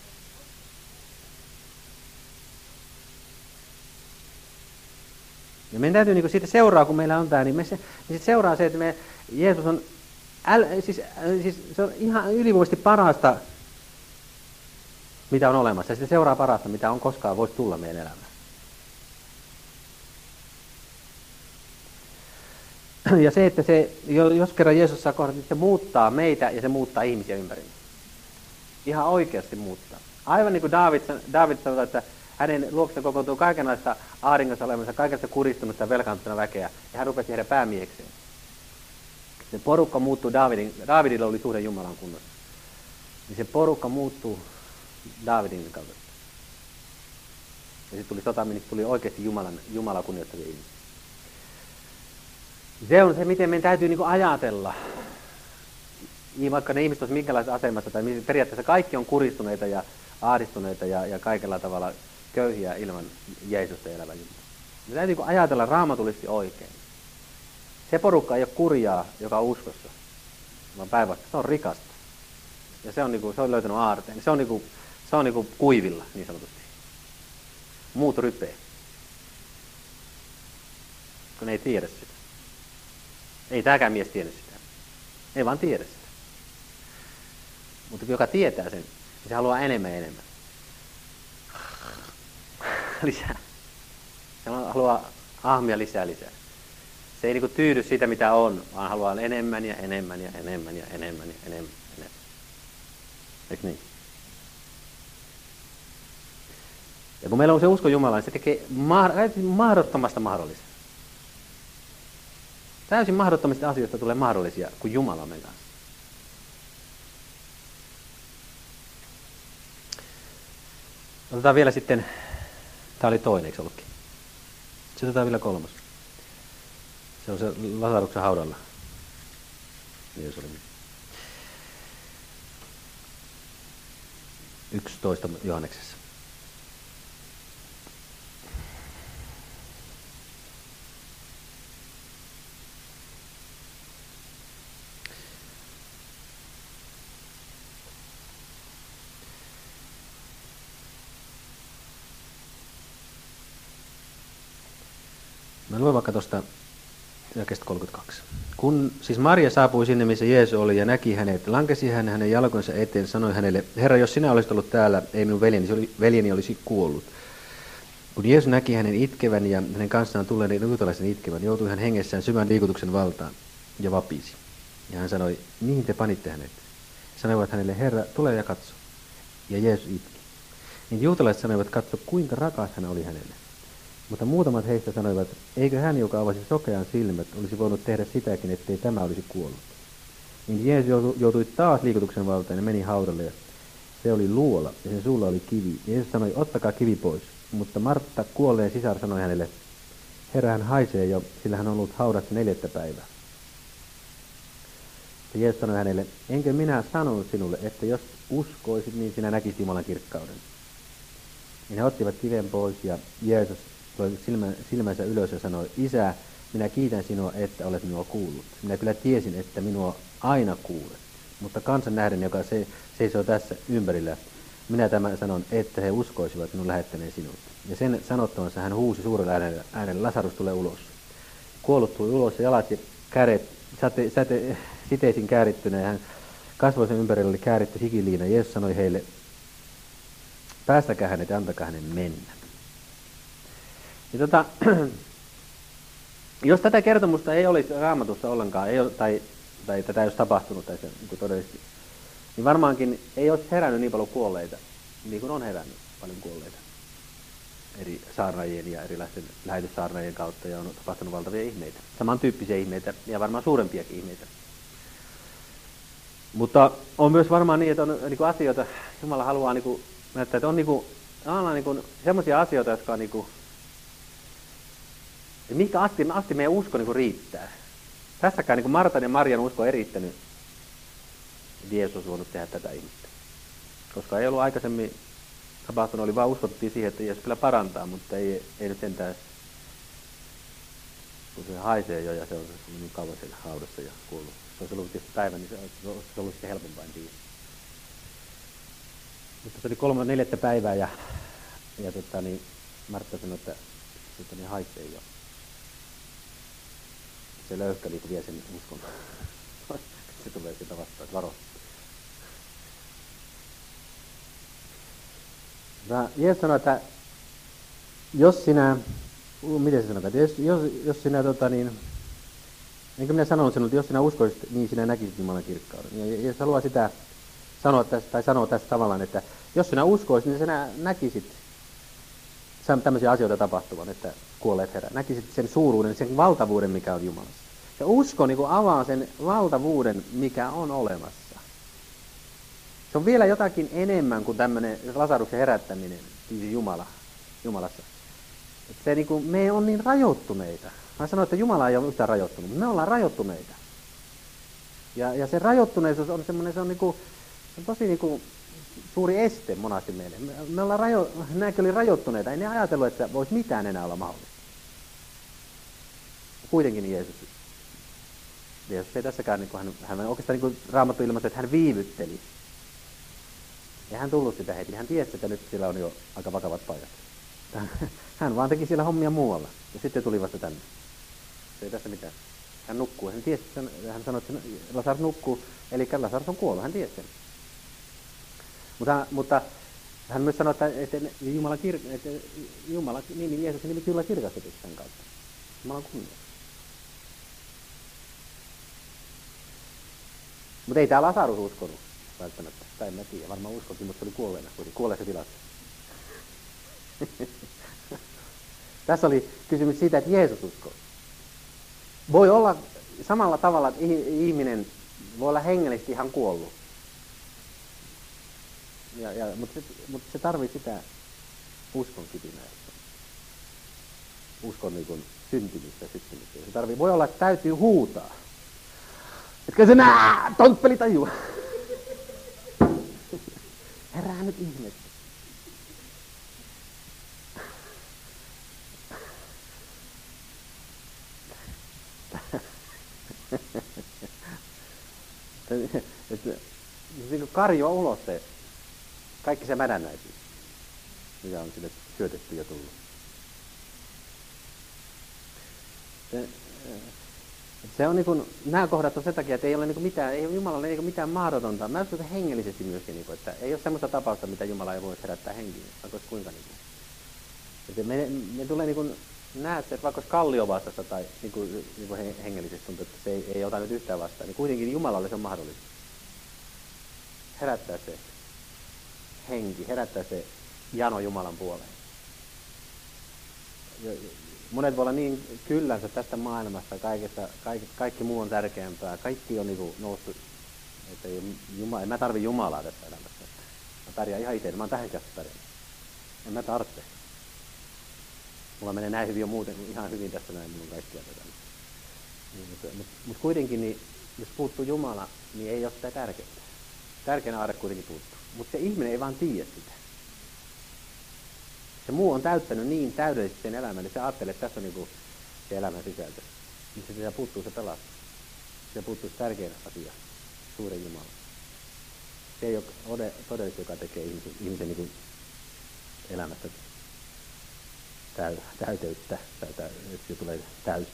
A: Ja meidän täytyy niin siitä seuraa, kun meillä on tämä, niin, me se, niin seuraa se, että me, Jeesus on, äl, siis, siis se on ihan ylivoimaisesti parasta, mitä on olemassa. Ja se seuraa parasta, mitä on koskaan voisi tulla meidän elämään. Ja se, että se, jos kerran Jeesus saa kohdata, niin se muuttaa meitä ja se muuttaa ihmisiä ympärillä. Ihan oikeasti muuttaa. Aivan niin kuin Daavid, Daavid sanoi, että hänen luokseen kokoontuu kaikenlaista aaringossa olemassa, kaikenlaista kuristunutta ja velkaantunutta väkeä, ja hän rupesi heidän päämiekseen. Se porukka muuttuu Daavidin, Daavidilla oli suhde Jumalan kunnossa. Niin se porukka muuttuu Daavidin kautta. Ja sitten tuli sotaministeri, tuli oikeasti Jumalan, Jumala kunnioittavia ihmisiä. Se on se, miten meidän täytyy niin kuin ajatella. Vaikka ne ihmiset olisivat minkälaisessa asemassa, tai periaatteessa kaikki on kuristuneita ja ahdistuneita ja, ja kaikella tavalla köyhiä ilman Jeesusta elävä Jumala. Me täytyy ajatella raamatullisesti oikein. Se porukka ei ole kurjaa, joka on uskossa, vaan päinvastoin. Se on rikasta. Ja se on, niin kuin, se on löytänyt aarteen. Se on, niin kuin, se on niin kuin kuivilla, niin sanotusti. Muut rypee. Kun ne ei tiedä sitä. Ei tämäkään mies tiedä sitä. Ei vaan tiedä sitä. Mutta joka tietää sen, niin se haluaa enemmän ja enemmän. Lisää. Se haluaa ahmia lisää lisää. Se ei niinku tyydy siitä, mitä on, vaan haluaa enemmän ja enemmän ja enemmän ja enemmän ja enemmän. enemmän. Eikö niin? Ja kun meillä on se usko Jumalaan, niin se tekee mahdottomasta mahdollista. Täysin mahdottomista asioista tulee mahdollisia, kun Jumala on meidän kanssa. Otetaan vielä sitten, tämä oli toinen, eikö ollutkin? Sitten otetaan vielä kolmas. Se on se Lasaruksen haudalla. Niin se oli. yksitoista Johanneksessa. Mä luen vaikka tuosta jakeesta kolmekymmentäkaksi. Kun siis Maria saapui sinne, missä Jeesus oli, ja näki hänet, lankesi hän hänen jalkoinsa eteen, sanoi hänelle, Herra, jos sinä olisit ollut täällä, ei minun veljeni, veljeni olisi kuollut. Kun Jeesus näki hänen itkevän ja hänen kanssaan tulleen juutalaisen itkevän, joutui hän hengessään syvän liikutuksen valtaan ja vapisi. Ja hän sanoi, mihin te panitte hänet? Sanoivat hänelle, Herra, tule ja katso. Ja Jeesus itki. Niin juutalaiset sanoivat, katso, kuinka rakas hän oli hänelle. Mutta muutamat heistä sanoivat, eikö hän, joka avasi sokean silmät, olisi voinut tehdä sitäkin, ettei tämä olisi kuollut. Niin Jeesus joutui taas liikutuksen valtaan ja meni haudalle. Ja se oli luola ja sen suulla oli kivi. Jeesus sanoi, ottakaa kivi pois. Mutta Martta, kuolleen sisar, sanoi hänelle, Herra, hän haisee jo, sillä hän on ollut haudassa neljättä päivää. Ja Jeesus sanoi hänelle, enkö minä sanonut sinulle, että jos uskoisit, niin sinä näkisit Jumalan kirkkauden. Niin he ottivat kiven pois ja Jeesus loi silmä, silmänsä ylös ja sanoi, Isä, minä kiitän sinua, että olet minua kuullut. Minä kyllä tiesin, että minua aina kuulet. Mutta kansan nähden, joka se, seisoo tässä ympärillä, minä tämän sanon, että he uskoisivat minun lähettäneen sinut. Ja sen sanottavansa hän huusi suurella äänellä, äänellä, Lasarus tulee ulos. Kuollut tuli ulos ja jalat ja kädet säte, säte, siteisin käärittyneen. Hän kasvoisen ympärillä oli kääritty hikiliina. Jeesus sanoi heille, päästäkää hänet ja antakaa hänen mennä. Ja tota, jos tätä kertomusta ei olisi Raamatussa ollenkaan, ei ole, tai, tai tätä ei olisi tapahtunut tai se, niin todellisesti, niin varmaankin ei olisi herännyt niin paljon kuolleita, niin kuin on herännyt paljon kuolleita eri saarnaajien ja erilaisten lähetyssaarnaajien kautta, ja on tapahtunut valtavia ihmeitä, samantyyppisiä ihmeitä ja varmaan suurempiakin ihmeitä. Mutta on myös varmaan niin, että on niin kuin asioita, Jumala haluaa niin kuin, näyttää, että on niin kuin, niin kuin sellaisia asioita, jotka on niin kuin, Ja mihinkä asti, asti meidän usko niin kuin riittää. Tässäkään niin kuin Martan ja Marian usko ei riittänyt, että Jeesus olisi voinut tehdä tätä ihmistä. Koska ei ollut aikaisemmin tapahtunut, oli vaan uskottiin siihen, että Jeesus kyllä parantaa, mutta ei, ei nyt sentään, kun se haisee jo ja se on niin kauan siellä haudassa ja kuollut. Se olisi ollut tietysti päivä, niin se olisi ollut sitten helpompaa, en tiedä. Mutta se oli kolme neljättä päivää ja, ja tota, niin Martta sanoi, että tota, niin haisee jo. Se löyhkäli, kun vie sen uskon. Se tulee sitä vastaan, varo. Jeesus sanoi, että jos sinä, miten se sanotaan, jos, jos, jos sinä, tota, niin, enkö minä sanonut sinulle, että jos sinä uskoisit, niin sinä näkisit Jumalan kirkkauden. Ja Jeesus haluaa sitä sanoa tästä, tai sanoa tästä tavallaan, että jos sinä uskoisit, niin sinä näkisit tämmöisiä asioita tapahtuvan, että kuolleet herää. Näkisit sen suuruuden, sen valtavuuden, mikä on Jumalassa. Ja usko niin kuin avaa sen valtavuuden, mikä on olemassa. Se on vielä jotakin enemmän kuin tämmöinen Lasaruksen herättäminen, siis Jumala, Jumalassa. Että se, niin kuin, me on niin rajoittuneita. Mä sanoin, että Jumala ei ole yhtään rajoittunut, mutta me ollaan rajoittuneita. Ja, ja se rajoittuneisuus on semmoinen, se on, niin kuin, se on tosi niin kuin suuri este monasti meille. Me, me ollaan rajo, nämäkin oli rajoittuneita, ei ne ajatellut, että voisi mitään enää olla mahdollista. Kuitenkin Jeesus. Jeesus ei tässäkään, niin hän, hän oikeastaan niin Raamattu ilmaisi, että hän viivytteli. Ja hän tullut sitä heti. Hän tiesi, että nyt sillä on jo aika vakavat paikat. Hän vaan teki siellä hommia muualla. Ja sitten tuli vasta tänne. Se ei tässä mitään. Hän nukkuu. Hän tiesi, hän sanoi, että Lasarus nukkuu. Eli Lasarus on kuollut. Hän tiesi sen. Mutta, mutta hän myös sanoi, että, että Jumala, kir, että Jumala nimi, Jeesuksen nimi kyllä kirkastettu sen kautta. Jumalan kunnia. Mutta ei tämä Lasarus uskonut välttämättä. Tai en mä tiedä. Varmaan uskokin, mutta se oli kuolleena. Kuolleessa tilassa. Tässä oli kysymys siitä, että Jeesus uskoo. Voi olla samalla tavalla, että ihminen voi olla hengellisesti ihan kuollut. Ja, ja, mutta, se, mutta se tarvitsee sitä uskon kipinää. Uskon niin kuin syntymistä, syttymistä. Se tarvii, voi olla, että täytyy huutaa. Etkö se nää, tonppeli tajua. Herää nyt ihmettä. Se karjoa ulos se, kaikki se mädännäisyys, mikä on sille syötetty ja tullut. Se, se on niin kuin, nämä kohdat on sen takia, että ei ole niin kuin mitään, ei Jumalalle niin kuin mitään mahdotonta. Mä uskon hengellisesti myöskin, niin kuin, että ei ole semmoista tapausta, mitä Jumala ei voi herättää henkiin, vaikka olisi kuinka niin kuin. Me, me tulee niin kuin, näet, että vaikka olisi kallio vastassa tai niin kuin, niin kuin hengellisesti tuntuu, että se ei, ei ota nyt yhtään vastaan, niin kuitenkin Jumalalle se on mahdollista. Herättää se henki, herättää se jano Jumalan puoleen. Monet voi olla niin kyllänsä tästä maailmasta, kaikesta, kaikki, kaikki muu on tärkeämpää, kaikki on niin kuin noussut, että ei, Jumala, en mä tarvi Jumalaa tässä elämässä. Mä pärjään ihan itse, mä oon tähän käsissä pärjään. En mä tarvitse. Mulla menee näin hyvin jo muuten, ihan hyvin tässä näin minun kaikkia tätä. Niin, mutta, mutta, mutta kuitenkin, niin, jos puuttuu Jumala, niin ei ole sitä tärkeintä. Tärkeänä aarre kuitenkin puuttuu. Mutta se ihminen ei vaan tiedä sitä. Se muu on täyttänyt niin täydellisesti sen elämän, niin se ajattelee, että tässä on niin se elämän sisältö. Niin se sitä puuttuu se pelastus. Se puuttuu se tärkein asia, suuren Jumala. Se ei ole todellista, joka tekee ihmisen, ihmisen niin elämästä täy, täyteyttä, tai täy, että se tulee täysin.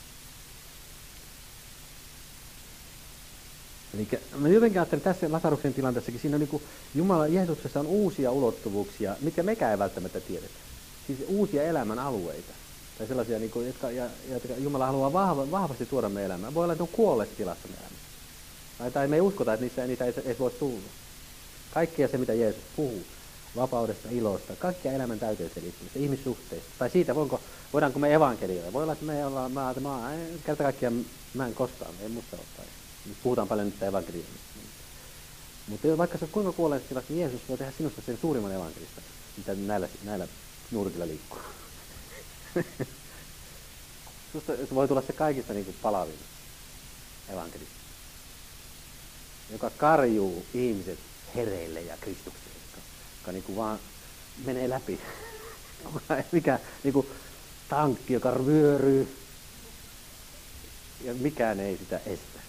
A: Eli mä jotenkin ajattelen tässä Lasaruksen tilanteessakin, siinä on niin kuin Jumala Jeesuksessa on uusia ulottuvuuksia, mitkä mekään ei välttämättä tiedetä. Siis uusia elämän alueita. Tai sellaisia, niin kuin, jotka, ja, jotka Jumala haluaa vahva, vahvasti tuoda meidän elämään. Voi olla, että on kuolleessa tilassa meidän elämässä. Tai, tai me ei uskota, että niissä, niitä ei, ei voi tulla. Kaikkea se, mitä Jeesus puhuu, vapaudesta, ilosta, kaikkia elämän täyteyteen liittyvistä, ihmissuhteista. Tai siitä, voinko, voidaanko me evankelioida. Voi olla, että me ollaan, mä, mä, mä kerta kaikkiaan, mä en koskaan, ei musta ole. Puhutaan paljon nyt evankeliumista. Mutta vaikka se on kuinka kuolleessa tilassa, niin Jeesus voi tehdä sinusta sen suurimman evankelista, mitä näillä, näillä nurkilla liikkuu. Susta voi tulla se kaikista niin kuin palavin evankelisti, joka karjuu ihmiset hereille ja Kristukseen, joka, joka niin kuin vaan menee läpi. Mikä niin kuin tankki, joka vyöryy ja mikään ei sitä estä.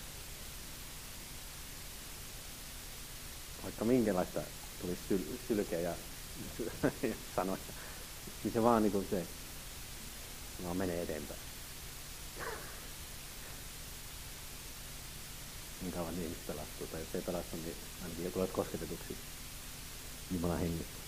A: Vaikka minkälaista tulisi syl- sylkeä ja sanoja, niin se vaan niin kuin se, se vaan menee eteenpäin. Niin kauan niin ihmiset pelastuu, tai jos ei pelastu, niin ainakin jo tulevat kosketetuksi Jumalan hengistä.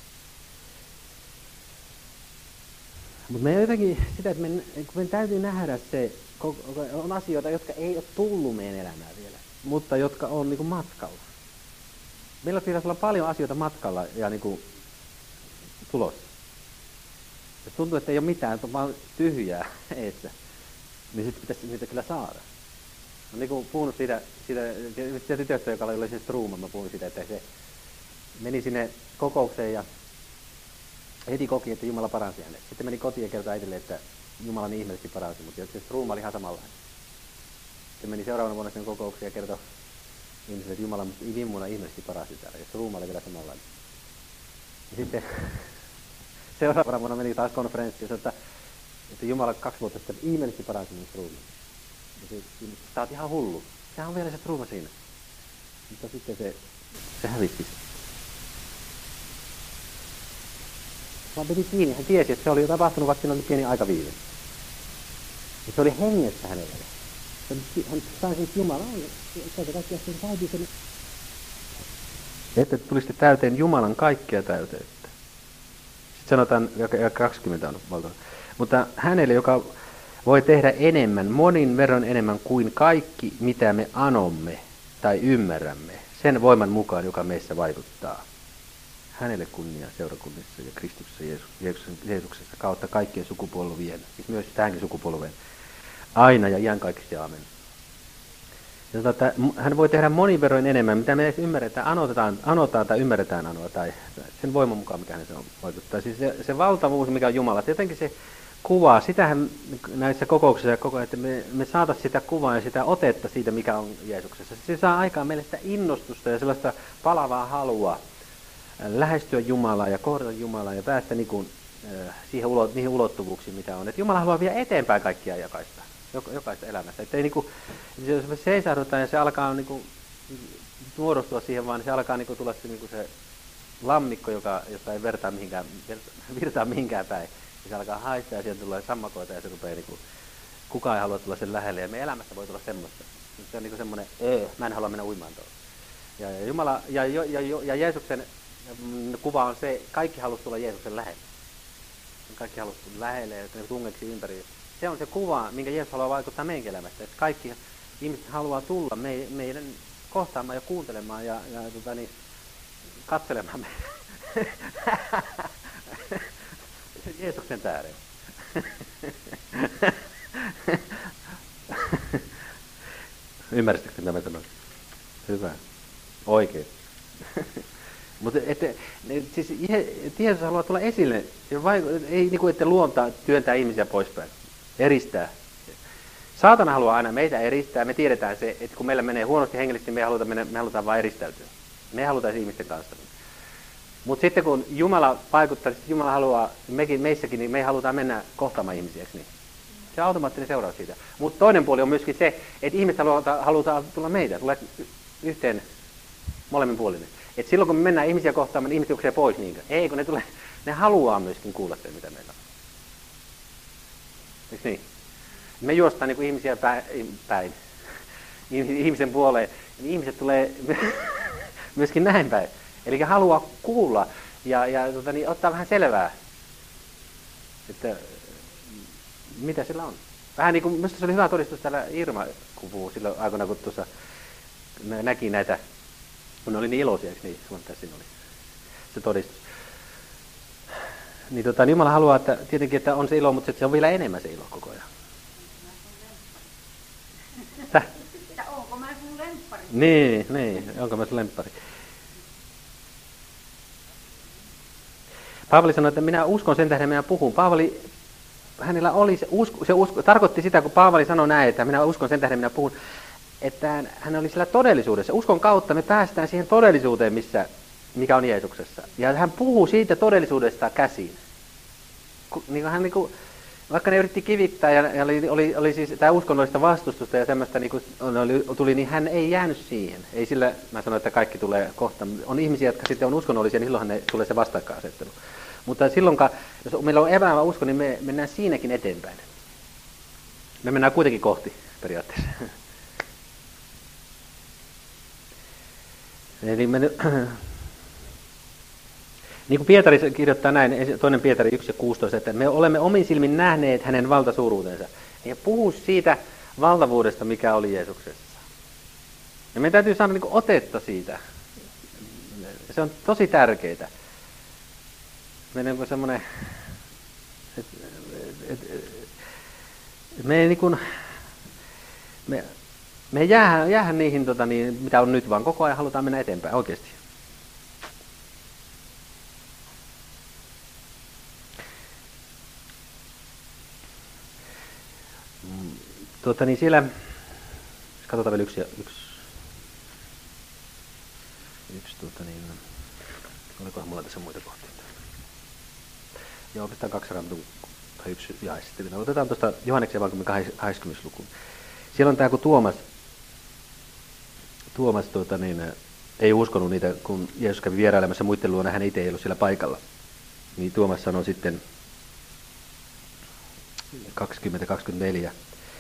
A: Mutta meidän jotenkin sitä, että meidän, meidän täytyy nähdä se, on asioita, jotka ei ole tullut meidän elämään vielä, mutta jotka on niin kuin matkalla. Meillä pitäisi olla paljon asioita matkalla ja niin kuin tulossa. Jos tuntuu, että ei ole mitään, että on vaan tyhjää eessä, niin sitten pitäisi niitä kyllä saada. Mä niin kuin puhunut siitä, siitä, siitä tytöstä, joka oli sinne Struuma, mä puhuin siitä, että se meni sinne kokoukseen ja heti koki, että Jumala paransi hänet. Sitten meni kotiin ja kertoi äidille, että Jumala niin ihmeellisesti paransi, mutta se Struuma oli ihan samanlainen. Sitten meni seuraavana vuonna sen kokoukseen ja kertoi ihmisille, että Jumala viime vuonna ihmeellisesti paransi täällä, ja Struuma oli vielä samanlainen. Ja sitten seuraavana vuonna meni taas konferenssiin ja sanoi, että, että Jumala kaksi vuotta sitten ihmeellisesti paransi minun Struuman. Ja se, sä oot ihan hullu. Sehän on vielä se Struuma siinä. Mutta sitten se, se hävitti se. Vaan piti kiinni, hän tiesi, että se oli jo tapahtunut, vaikka siinä oli pieni aikaviive. Ja se oli hengessä hänellä. Hän sai siis Jumalaa, ja kaikki sen täytyy sen. Että tulisitte täyteen Jumalan kaikkea täyteyttä. Sitten sanotaan, ja kaksikymmentä on valtava. Mutta hänelle, joka voi tehdä enemmän, monin verran enemmän kuin kaikki, mitä me anomme tai ymmärrämme, sen voiman mukaan, joka meissä vaikuttaa. Hänelle kunnia seurakunnissa ja Kristuksessa Jeesuksessa, Jeesuksessa kautta kaikkien sukupolvien, siis myös tähänkin sukupolveen, aina ja iankaikkisesti aamen. Ja tota, hän voi tehdä monin verroin enemmän, mitä me edes ymmärretään, anotetaan, anotaan tai ymmärretään anoa, tai sen voiman mukaan, mikä hän on vaikuttaa. Siis se, se valtavuus, mikä on Jumala, jotenkin se kuvaa, sitähän näissä kokouksissa ja koko ajan, että me, me saataisiin sitä kuvaa ja sitä otetta siitä, mikä on Jeesuksessa. Se saa aikaan meille sitä innostusta ja sellaista palavaa halua lähestyä Jumalaa ja kohdata Jumalaa ja päästä niin kuin, äh, siihen ulot, niihin ulottuvuuksiin, mitä on. Että Jumala haluaa viedä eteenpäin kaikkia jokaista, jokaista elämässä. Että ei, niin kuin, jos me seisahdutaan ja se alkaa niin kuin, muodostua siihen, vaan niin se alkaa niin kuin, tulla se, niin kuin se lammikko, joka, josta ei vertaa mihinkään, virtaa mihinkään päin. Ja se alkaa haistaa ja sieltä tulee sammakoita ja se rupeaa, niin kuin, kukaan ei halua tulla sen lähelle. Ja meidän elämässä voi tulla semmoista. Se on niin kuin semmoinen, ee, mä en halua mennä uimaan tuolla. Ja, ja, Jumala, ja, ja, ja, ja Jeesuksen kuva on se, kaikki halusi tulla Jeesuksen lähelle. Kaikki halusi tulla lähelle ja tungeksi ympäri. Se on se kuva, minkä Jeesus haluaa vaikuttaa meidän elämässä. Että kaikki ihmiset haluaa tulla me, meidän kohtaamaan ja kuuntelemaan ja, ja tota, niin, katselemaan meidän. Jeesuksen tähden. Ymmärsittekö mitä mä sanoin? Hyvä. Oikein. Mutta siis Jeesus haluaa tulla esille, ei niin kuin, että luontaa työntää ihmisiä poispäin, eristää. Saatana haluaa aina meitä eristää, me tiedetään se, että kun meillä menee huonosti hengellisesti, me halutaan, mennä, me halutaan vain eristäytyä. Me halutaan ihmisten kanssa. Mutta sitten kun Jumala vaikuttaa, siis Jumala haluaa, mekin, meissäkin, niin me halutaan mennä kohtaamaan ihmisiä, niin? Se on automaattinen seuraus siitä. Mutta toinen puoli on myöskin se, että ihmiset halutaan, halutaan tulla meitä, tulla yhteen molemmin puolinen. Et silloin kun me mennään ihmisiä kohtaamaan, niin ihmiset juoksee pois niinkö? Ei, kun ne, tulee, ne haluaa myöskin kuulla sen, mitä meillä on. Eikö niin? Me juostaan niin kuin ihmisiä päin, päin, ihmisen puoleen, niin ihmiset tulee myöskin näin päin. Eli haluaa kuulla ja, ja tota, niin, ottaa vähän selvää, että mitä sillä on. Vähän niin kuin, minusta se oli hyvä todistus täällä Irma, kun puhui silloin aikoina, kun tuossa näki näitä, kun ne oli niin iloisia, eikö niin? Siinä oli se todistus. Niin, tota, niin Jumala haluaa, että tietenkin, että on se ilo, mutta se on vielä enemmän se ilo koko ajan. Täh?
B: Että onko mä sun lemppari?
A: Niin, niin, onko mä sun lemppari. Paavali sanoi, että minä uskon sen tähden, minä puhun. Paavali hänellä oli se usko, se usko, tarkoitti sitä, kun Paavali sanoi näin, että minä uskon sen tähden, minä puhun, että hän oli sillä todellisuudessa. Uskon kautta me päästään siihen todellisuuteen, missä, mikä on Jeesuksessa. Ja hän puhuu siitä todellisuudesta käsiin. Niin hän niin kuin, vaikka ne yritti kivittää ja oli, oli, oli siis tämä uskonnollista vastustusta ja semmoista niin kuin oli, tuli, niin hän ei jäänyt siihen. Ei sillä, mä sanoin, että kaikki tulee kohta. On ihmisiä, jotka sitten on uskonnollisia, niin silloinhan ne tulee se vastakkainasettelu. Mutta silloin, jos meillä on elävä usko, niin me mennään siinäkin eteenpäin. Me mennään kuitenkin kohti periaatteessa. Eli me, niin kuin Pietari kirjoittaa näin, toinen Pietari yksi ja kuusitoista, että me olemme omin silmin nähneet hänen valtasuuruutensa. Ja puhu siitä valtavuudesta, mikä oli Jeesuksessa. Ja meidän täytyy saada niin kuin otetta siitä. Se on tosi tärkeää. Meidän on semmoinen, että et, et, me ei niin kuin, me, me jäähän, jäähän niihin, tota, niin, mitä on nyt, vaan koko ajan halutaan mennä eteenpäin oikeasti. Tuota, niin siellä, katsotaan vielä yksi ja yksi, yksi tuota, niin, olikohan mulla tässä muita kohtia. Ja oikeastaan kaksi raamatun, tai yksi jae sitten. Otetaan tuosta Johanneksen evankeliumin kahdeskymmenes lukuun. Siellä on tämä, kun Tuomas, Tuomas tuota, niin, ei uskonut niitä, kun Jeesus kävi vierailemassa muiden luona, hän itse ei ollut siellä paikalla. Niin Tuomas sanoi sitten kaksikymmentä kaksikymmentäneljä,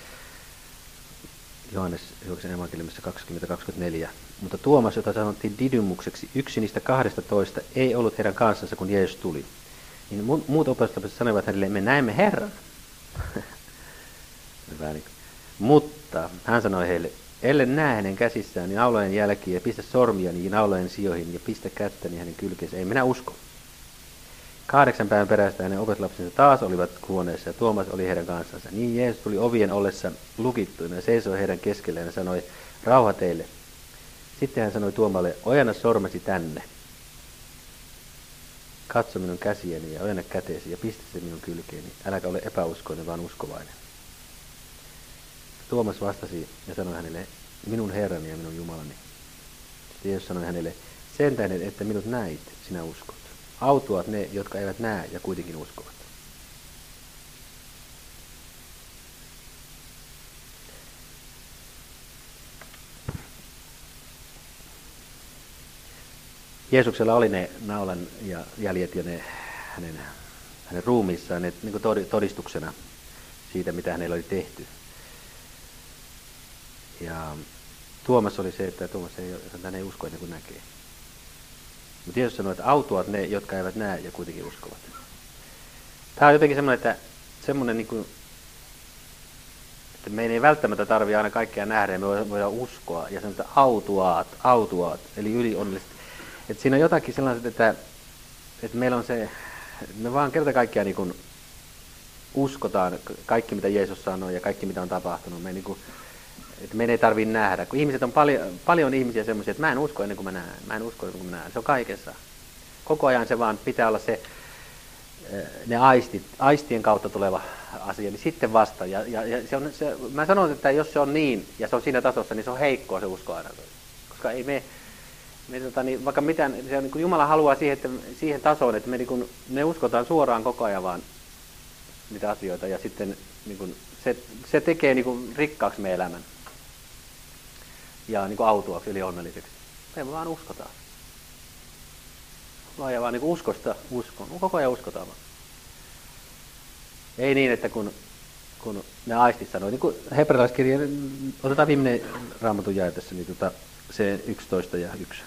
A: Johannes evankeliumissa kaksikymmentä kaksikymmentäneljä. Mutta Tuomas, jota sanottiin Didymukseksi, yksi niistä kahdesta toista, ei ollut heidän kanssansa, kun Jeesus tuli. Niin muut opettajat sanoivat hänelle, me näemme Herran. Mutta hän sanoi heille, ellei näe hänen käsissään, niin naulojen jälkiä ja pistä sormiani naulojen sijoihin ja pistä kättäni hänen kylkeensä. Ei minä usko. Kahdeksan päivän perästä hänen opetuslapsensa taas olivat huoneessa ja Tuomas oli heidän kanssansa. Niin Jeesus tuli ovien ollessa lukittuina ja seisoi heidän keskelleen ja sanoi, rauha teille. Sitten hän sanoi Tuomalle, ojenna sormesi tänne. Katso minun käsiäni ja ojenna käteesi ja pistä se minun kylkeeni. Äläkä ole epäuskoinen, vaan uskovainen. Tuomas vastasi ja sanoi hänelle, minun Herrani ja minun Jumalani. Sitten Jeesus sanoi hänelle, sen tähden, että minut näit, sinä uskot. Autuaat ne, jotka eivät näe ja kuitenkin uskovat. Jeesuksella oli ne naulan ja jäljet ja ne hänen, hänen ruumiissaan ne, niin kuin todistuksena siitä, mitä hänellä oli tehty. Ja Tuomas oli se, että Tuomas ei, hän ei usko ennen kuin näkee. Mutta Jeesus sanoi, että autuaat ne, jotka eivät näe ja kuitenkin uskovat. Tämä on jotenkin semmoinen, että, semmoinen niin kuin, että meidän ei välttämättä tarvitse aina kaikkea nähdä, ja me voidaan uskoa, ja semmoista autuaat, autuaat, eli ylionnelliset. Että siinä on jotakin sellaiset, että, että meillä on se, me vaan kerta kaikkiaan niin kuin uskotaan kaikki, mitä Jeesus sanoi, ja kaikki, mitä on tapahtunut. Me niin kuin, että meidän ei tarvitse nähdä, kun ihmiset on paljon, paljon ihmisiä semmoisia, että mä en usko ennen kuin mä näen, mä en usko ennen kuin mä näen. Se on kaikessa. Koko ajan se vaan pitää olla se, ne aistit, aistien kautta tuleva asia, niin sitten vasta. Ja, ja, ja se on, se, mä sanon, että jos se on niin, ja se on siinä tasossa, niin se on heikkoa se usko aina. Koska ei me, me tota, niin, vaikka mitään, se on, niin kuin Jumala haluaa siihen, että, siihen tasoon, että me, niin kuin, me uskotaan suoraan koko ajan vaan niitä asioita, ja sitten niin kuin, se, se tekee niin kuin rikkaaksi meidän elämän. Ja niin kuin autuaksi, eli onnelliseksi. Me vaan uskotaan. Laaja vaan niin kuin uskosta uskon. Koko ajan uskotaan vaan. Ei niin, että kun, kun ne aistit sanoo, niin kuin hebrealaiskirja, otetaan viimeinen raamatun jae tässä, niin tota, se yksitoista ja yksi.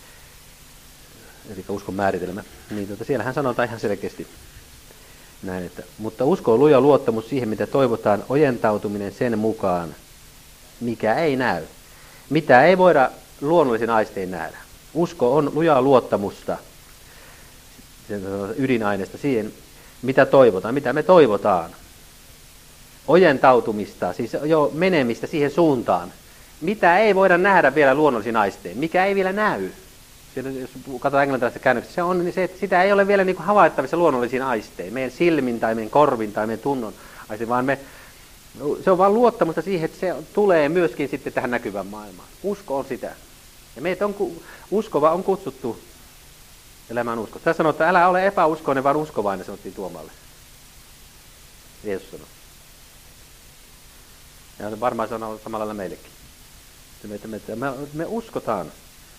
A: Eli uskon määritelmä. Niin tota, siellähän sanotaan ihan selkeästi näin, että mutta usko on luja luottamus siihen, mitä toivotaan, ojentautuminen sen mukaan, mikä ei näy. Mitä ei voida luonnollisin aistein nähdä. Usko on lujaa luottamusta, ydinaineesta siihen, mitä toivotaan, mitä me toivotaan. Ojentautumista, siis jo menemistä siihen suuntaan, mitä ei voida nähdä vielä luonnollisin aistein, mikä ei vielä näy. Siellä, jos katsotaan englantilaisesta käännöksestä, se on niin se, että sitä ei ole vielä niin kuin havaittavissa luonnollisiin aistein, meidän silmin tai meidän korvin tai meidän tunnon aistein, vaan me, se on vain luottamusta siihen, että se tulee myöskin sitten tähän näkyvään maailmaan. Usko on sitä. Ja meitä on, uskova on kutsuttu elämään usko. Tässä sanoo, että älä ole epäuskoinen, vaan uskovainen, sanottiin Tuomalle. Jeesus sanoi. Ja varmaan se on ollut samalla lailla meillekin. Me, me, me, me uskotaan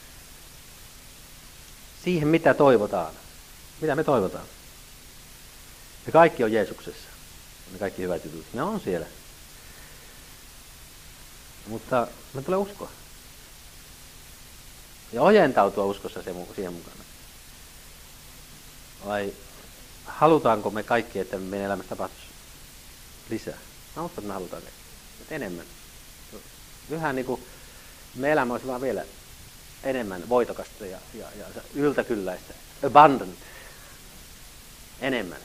A: siihen, mitä toivotaan. Mitä me toivotaan? Me kaikki on Jeesuksessa. Ne kaikki hyvät jutut. Ne on siellä. Mutta me tulee uskoa. Ja ojentautua uskossa siihen mukana. Vai halutaanko me kaikki, että meidän elämässä tapahtuisi lisää? Mä uskon, että me halutaan että enemmän. Yhä niin kuin me elämä olisi vaan vielä enemmän voitokasta ja, ja, ja yltäkylläistä. Abundant. Enemmän.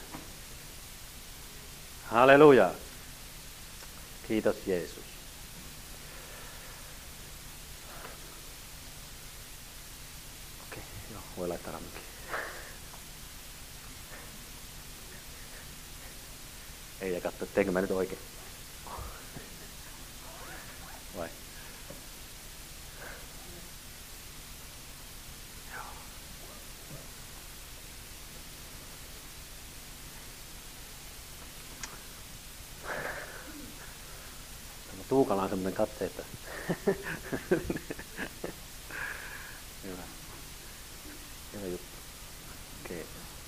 A: Halleluja. Kiitos Jeesus. Okei, joo, voi laittaa rammekin. Ei ja katso, teinkö mä nyt oikein. Vai? Joo. Tämä Tuukalla on semmoinen katse, että hyvä. Hyvä juttu. Okei.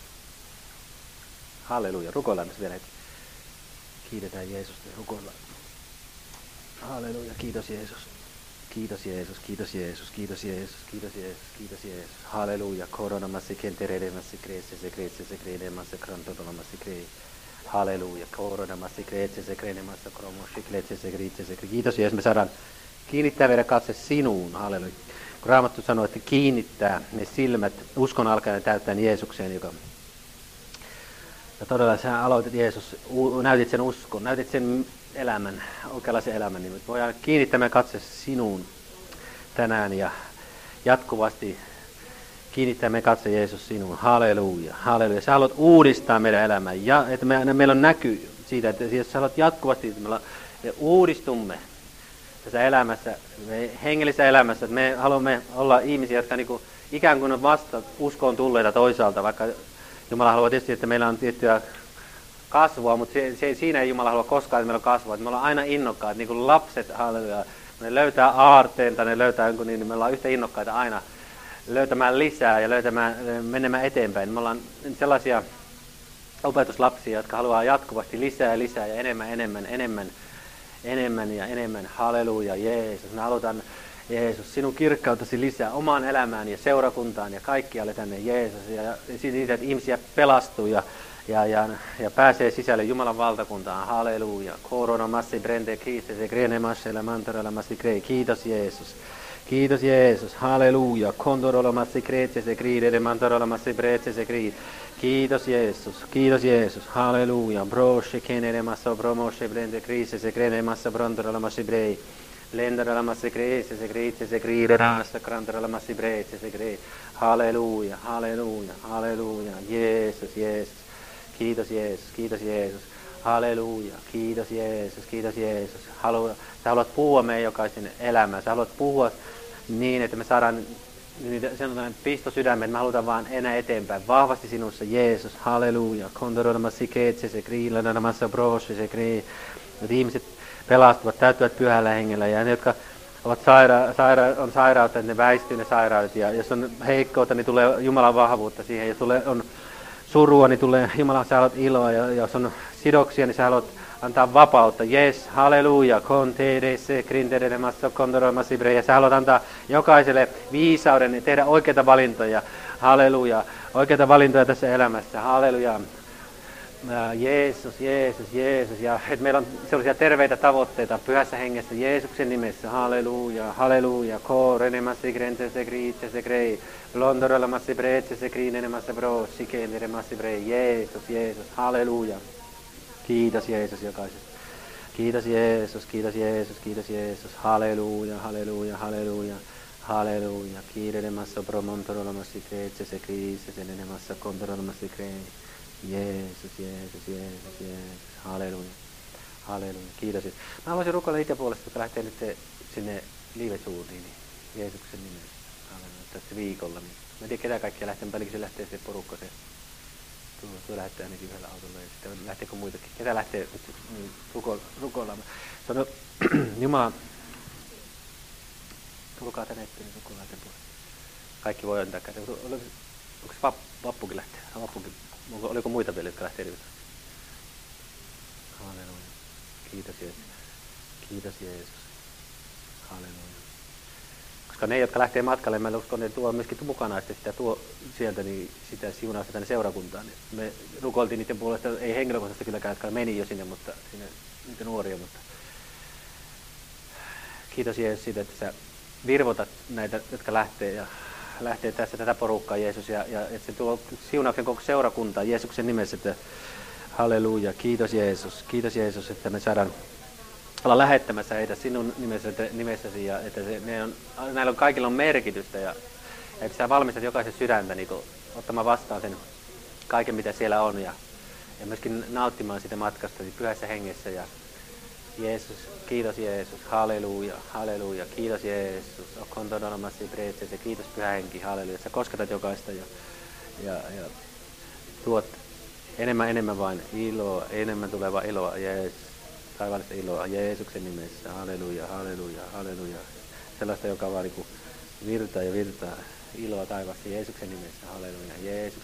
A: Halleluja. Rukoillaan tässä vielä hetki. Kiitetään Jeesusta ja rukoillaan. Halleluja. Kiitos Jeesus. Kiitos Jeesus. Kiitos Jeesus. Kiitos Jeesus. Kiitos Jeesus. Kiitos Jeesus. Halleluja. Koronamassi kenteredemassi kreesse se kreesse se kreedemassi krantotolamassa kree. Halleluja. Koronamassi kreesse se kreedemassi kromoshi kreesse se kreesse se kree. Kiitos Jeesus. Me saadaan kiinnittää meidän katse sinuun. Halleluja. Kun Raamattu sanoo, että kiinnittää ne silmät uskon alkaen täyttäen Jeesukseen, joka ja todella sä aloitit Jeesus, näytit sen uskon, näytit sen elämän, oikeanlaisen elämän, niin voidaan kiinnittää katse sinuun tänään ja jatkuvasti kiinnittää me katse Jeesus sinuun. Halleluja, halleluja. Sä haluat uudistaa meidän elämää, ja että me, meillä on näky siitä, että sä haluat jatkuvasti, että me, me uudistumme tässä elämässä, me hengellisessä elämässä, että me haluamme olla ihmisiä, jotka niin kuin, ikään kuin on vasta uskoon tulleita toisaalta, vaikka Jumala haluaa tietysti, että meillä on tiettyä kasvua, mutta se, se, siinä ei Jumala halua koskaan, että meillä on kasvua. Että me ollaan aina innokkaita, niin kuin lapset, halleluja. Ne löytää aarteen tai ne löytää jonkun niin, niin me ollaan yhtä innokkaita aina löytämään lisää ja löytämään, menemään eteenpäin. Me ollaan sellaisia opetuslapsia, jotka haluaa jatkuvasti lisää ja lisää ja enemmän, enemmän, enemmän, enemmän ja enemmän. Halleluja, Jeesus. Me halutaan, Jeesus, sinun kirkkautasi lisää omaan elämään ja seurakuntaan ja kaikkialle tänne, Jeesus. Ja, ja siitä, että ihmisiä pelastuu ja, ja, ja, ja pääsee sisälle Jumalan valtakuntaan. Halleluja. Korona massi brende kiitos ja grene massella mantarella massi krei. Kiitos Jeesus. Kiitos Jeesus. Halleluja. Kondorola massi kreetse se gride mantarola massi bretse se gride. Kiitos Jeesus. Kiitos Jeesus. Halleluja. Broshe kenere massa bromoshe brende kriise se grene massa brondorola massi brei. Lendere la massi creese, se creese, se crede, rasta, crantare la massi brece, se crede. Halleluja, halleluja, halleluja. Jeesus, Jeesus. Kiitos Jeesus, kiitos Jeesus. Halleluja, kiitos Jeesus, kiitos Jeesus. Halu, sä haluat puhua meidän jokaisen elämään. Sä haluat puhua niin, että me saadaan sellainen pisto sydämeen, että me halutaan vaan enää eteenpäin. Vahvasti sinussa, Jeesus, halleluja. Kondoro la massi creese, se crede, la massa brosce, se crede. Ihmiset pelastuvat, täyttyvät pyhällä hengellä ja ne, jotka ovat saira- saira- on sairautta, että ne väistyy ne sairaudet ja jos on heikkoutta, niin tulee Jumalan vahvuutta siihen. Jos tulee, on surua, niin tulee Jumalan, sä haluat iloa ja jos on sidoksia, niin sä haluat antaa vapautta. Yes, halleluja, kontedesse, grinterelemassa, kondoroimassa, ja sä haluat antaa jokaiselle viisauden ja tehdä oikeita valintoja. Halleluja, oikeita valintoja tässä elämässä. Halleluja. Jeesus, Jeesus, Jeesus, ja että meillä on sellaisia terveitä tavoitteita pyhässä hengessä Jeesuksen nimessä, halleluja, halleluja, korenemassi grentese griitse grei, blondorolemassi bretsese griinenemassi brossi kenderemassi brei, Jeesus, Jeesus, halleluja, kiitos Jeesus jokaisesta, kiitos Jeesus, kiitos Jeesus, kiitos Jeesus, halleluja, halleluja, halleluja, Halleluja. Kiirelemassa promontorolomassa kreetse se kriise, sen enemassa kontorolomassa kreetse. Jeesus, Jeesus, Jeesus, Jeesus. Halleluja. Halleluja. Kiitos. Mä haluaisin rukoilla niiden puolesta, jotka lähtee nyt sinne liivesuuniin. Jeesuksen nimessä. Halleluja. Tässä viikolla. Mä en tiedä ketä kaikkia lähtee, mutta ainakin se lähtee se porukka se. Tuo, tuo lähtee ainakin yhdellä autolla ja sitten lähteekö muitakin. Ketä lähtee nyt niin, ruko, rukoilemaan. Sano, Jumala, tulkaa tänne eteen, niin rukoillaan tämän puolesta. Kaikki voi antaa käteen. Onko se vappukin lähtee? Vappukin. Oliko muita vielä, jotka lähtee rivittämään? Halleluja. Kiitos Jeesus. Kiitos Jeesus. Halleluja. Koska ne, jotka lähtee matkalle, mä uskon, ne tuo myöskin mukana sitä tuo sieltä niin sitä siunausta tänne seurakuntaan. Me rukoiltiin niiden puolesta, ei henkilökohtaisesti kylläkään, jotka meni jo sinne, mutta sinne niitä nuoria. Mutta kiitos Jeesus siitä, että sä virvotat näitä, jotka lähtee ja lähtee tässä tätä porukkaa Jeesus ja, ja että se tuo siunauksen koko seurakuntaan Jeesuksen nimessä. Että halleluja, kiitos Jeesus, kiitos Jeesus, että me saadaan olla lähettämässä heitä sinun nimessäsi, nimessäsi ja että se, ne on, näillä on kaikilla on merkitystä ja, ja että sä valmistat jokaisen sydäntä niin kuin, ottamaan vastaan sen kaiken mitä siellä on ja, ja myöskin nauttimaan sitä matkasta niin pyhässä hengessä ja Jeesus, kiitos Jeesus, halleluja, halleluja, kiitos Jeesus, okontodonomasi preetsese, kiitos Pyhä Henki, halleluja, sä kosketat jokaista ja, ja, ja tuot enemmän enemmän vain iloa, enemmän tulevaa iloa, Jeesus, taivaallista iloa Jeesuksen nimessä, halleluja, halleluja, halleluja, sellaista, joka vaan niin virtaa ja virtaa iloa taivaassa Jeesuksen nimessä, halleluja, Jeesuksen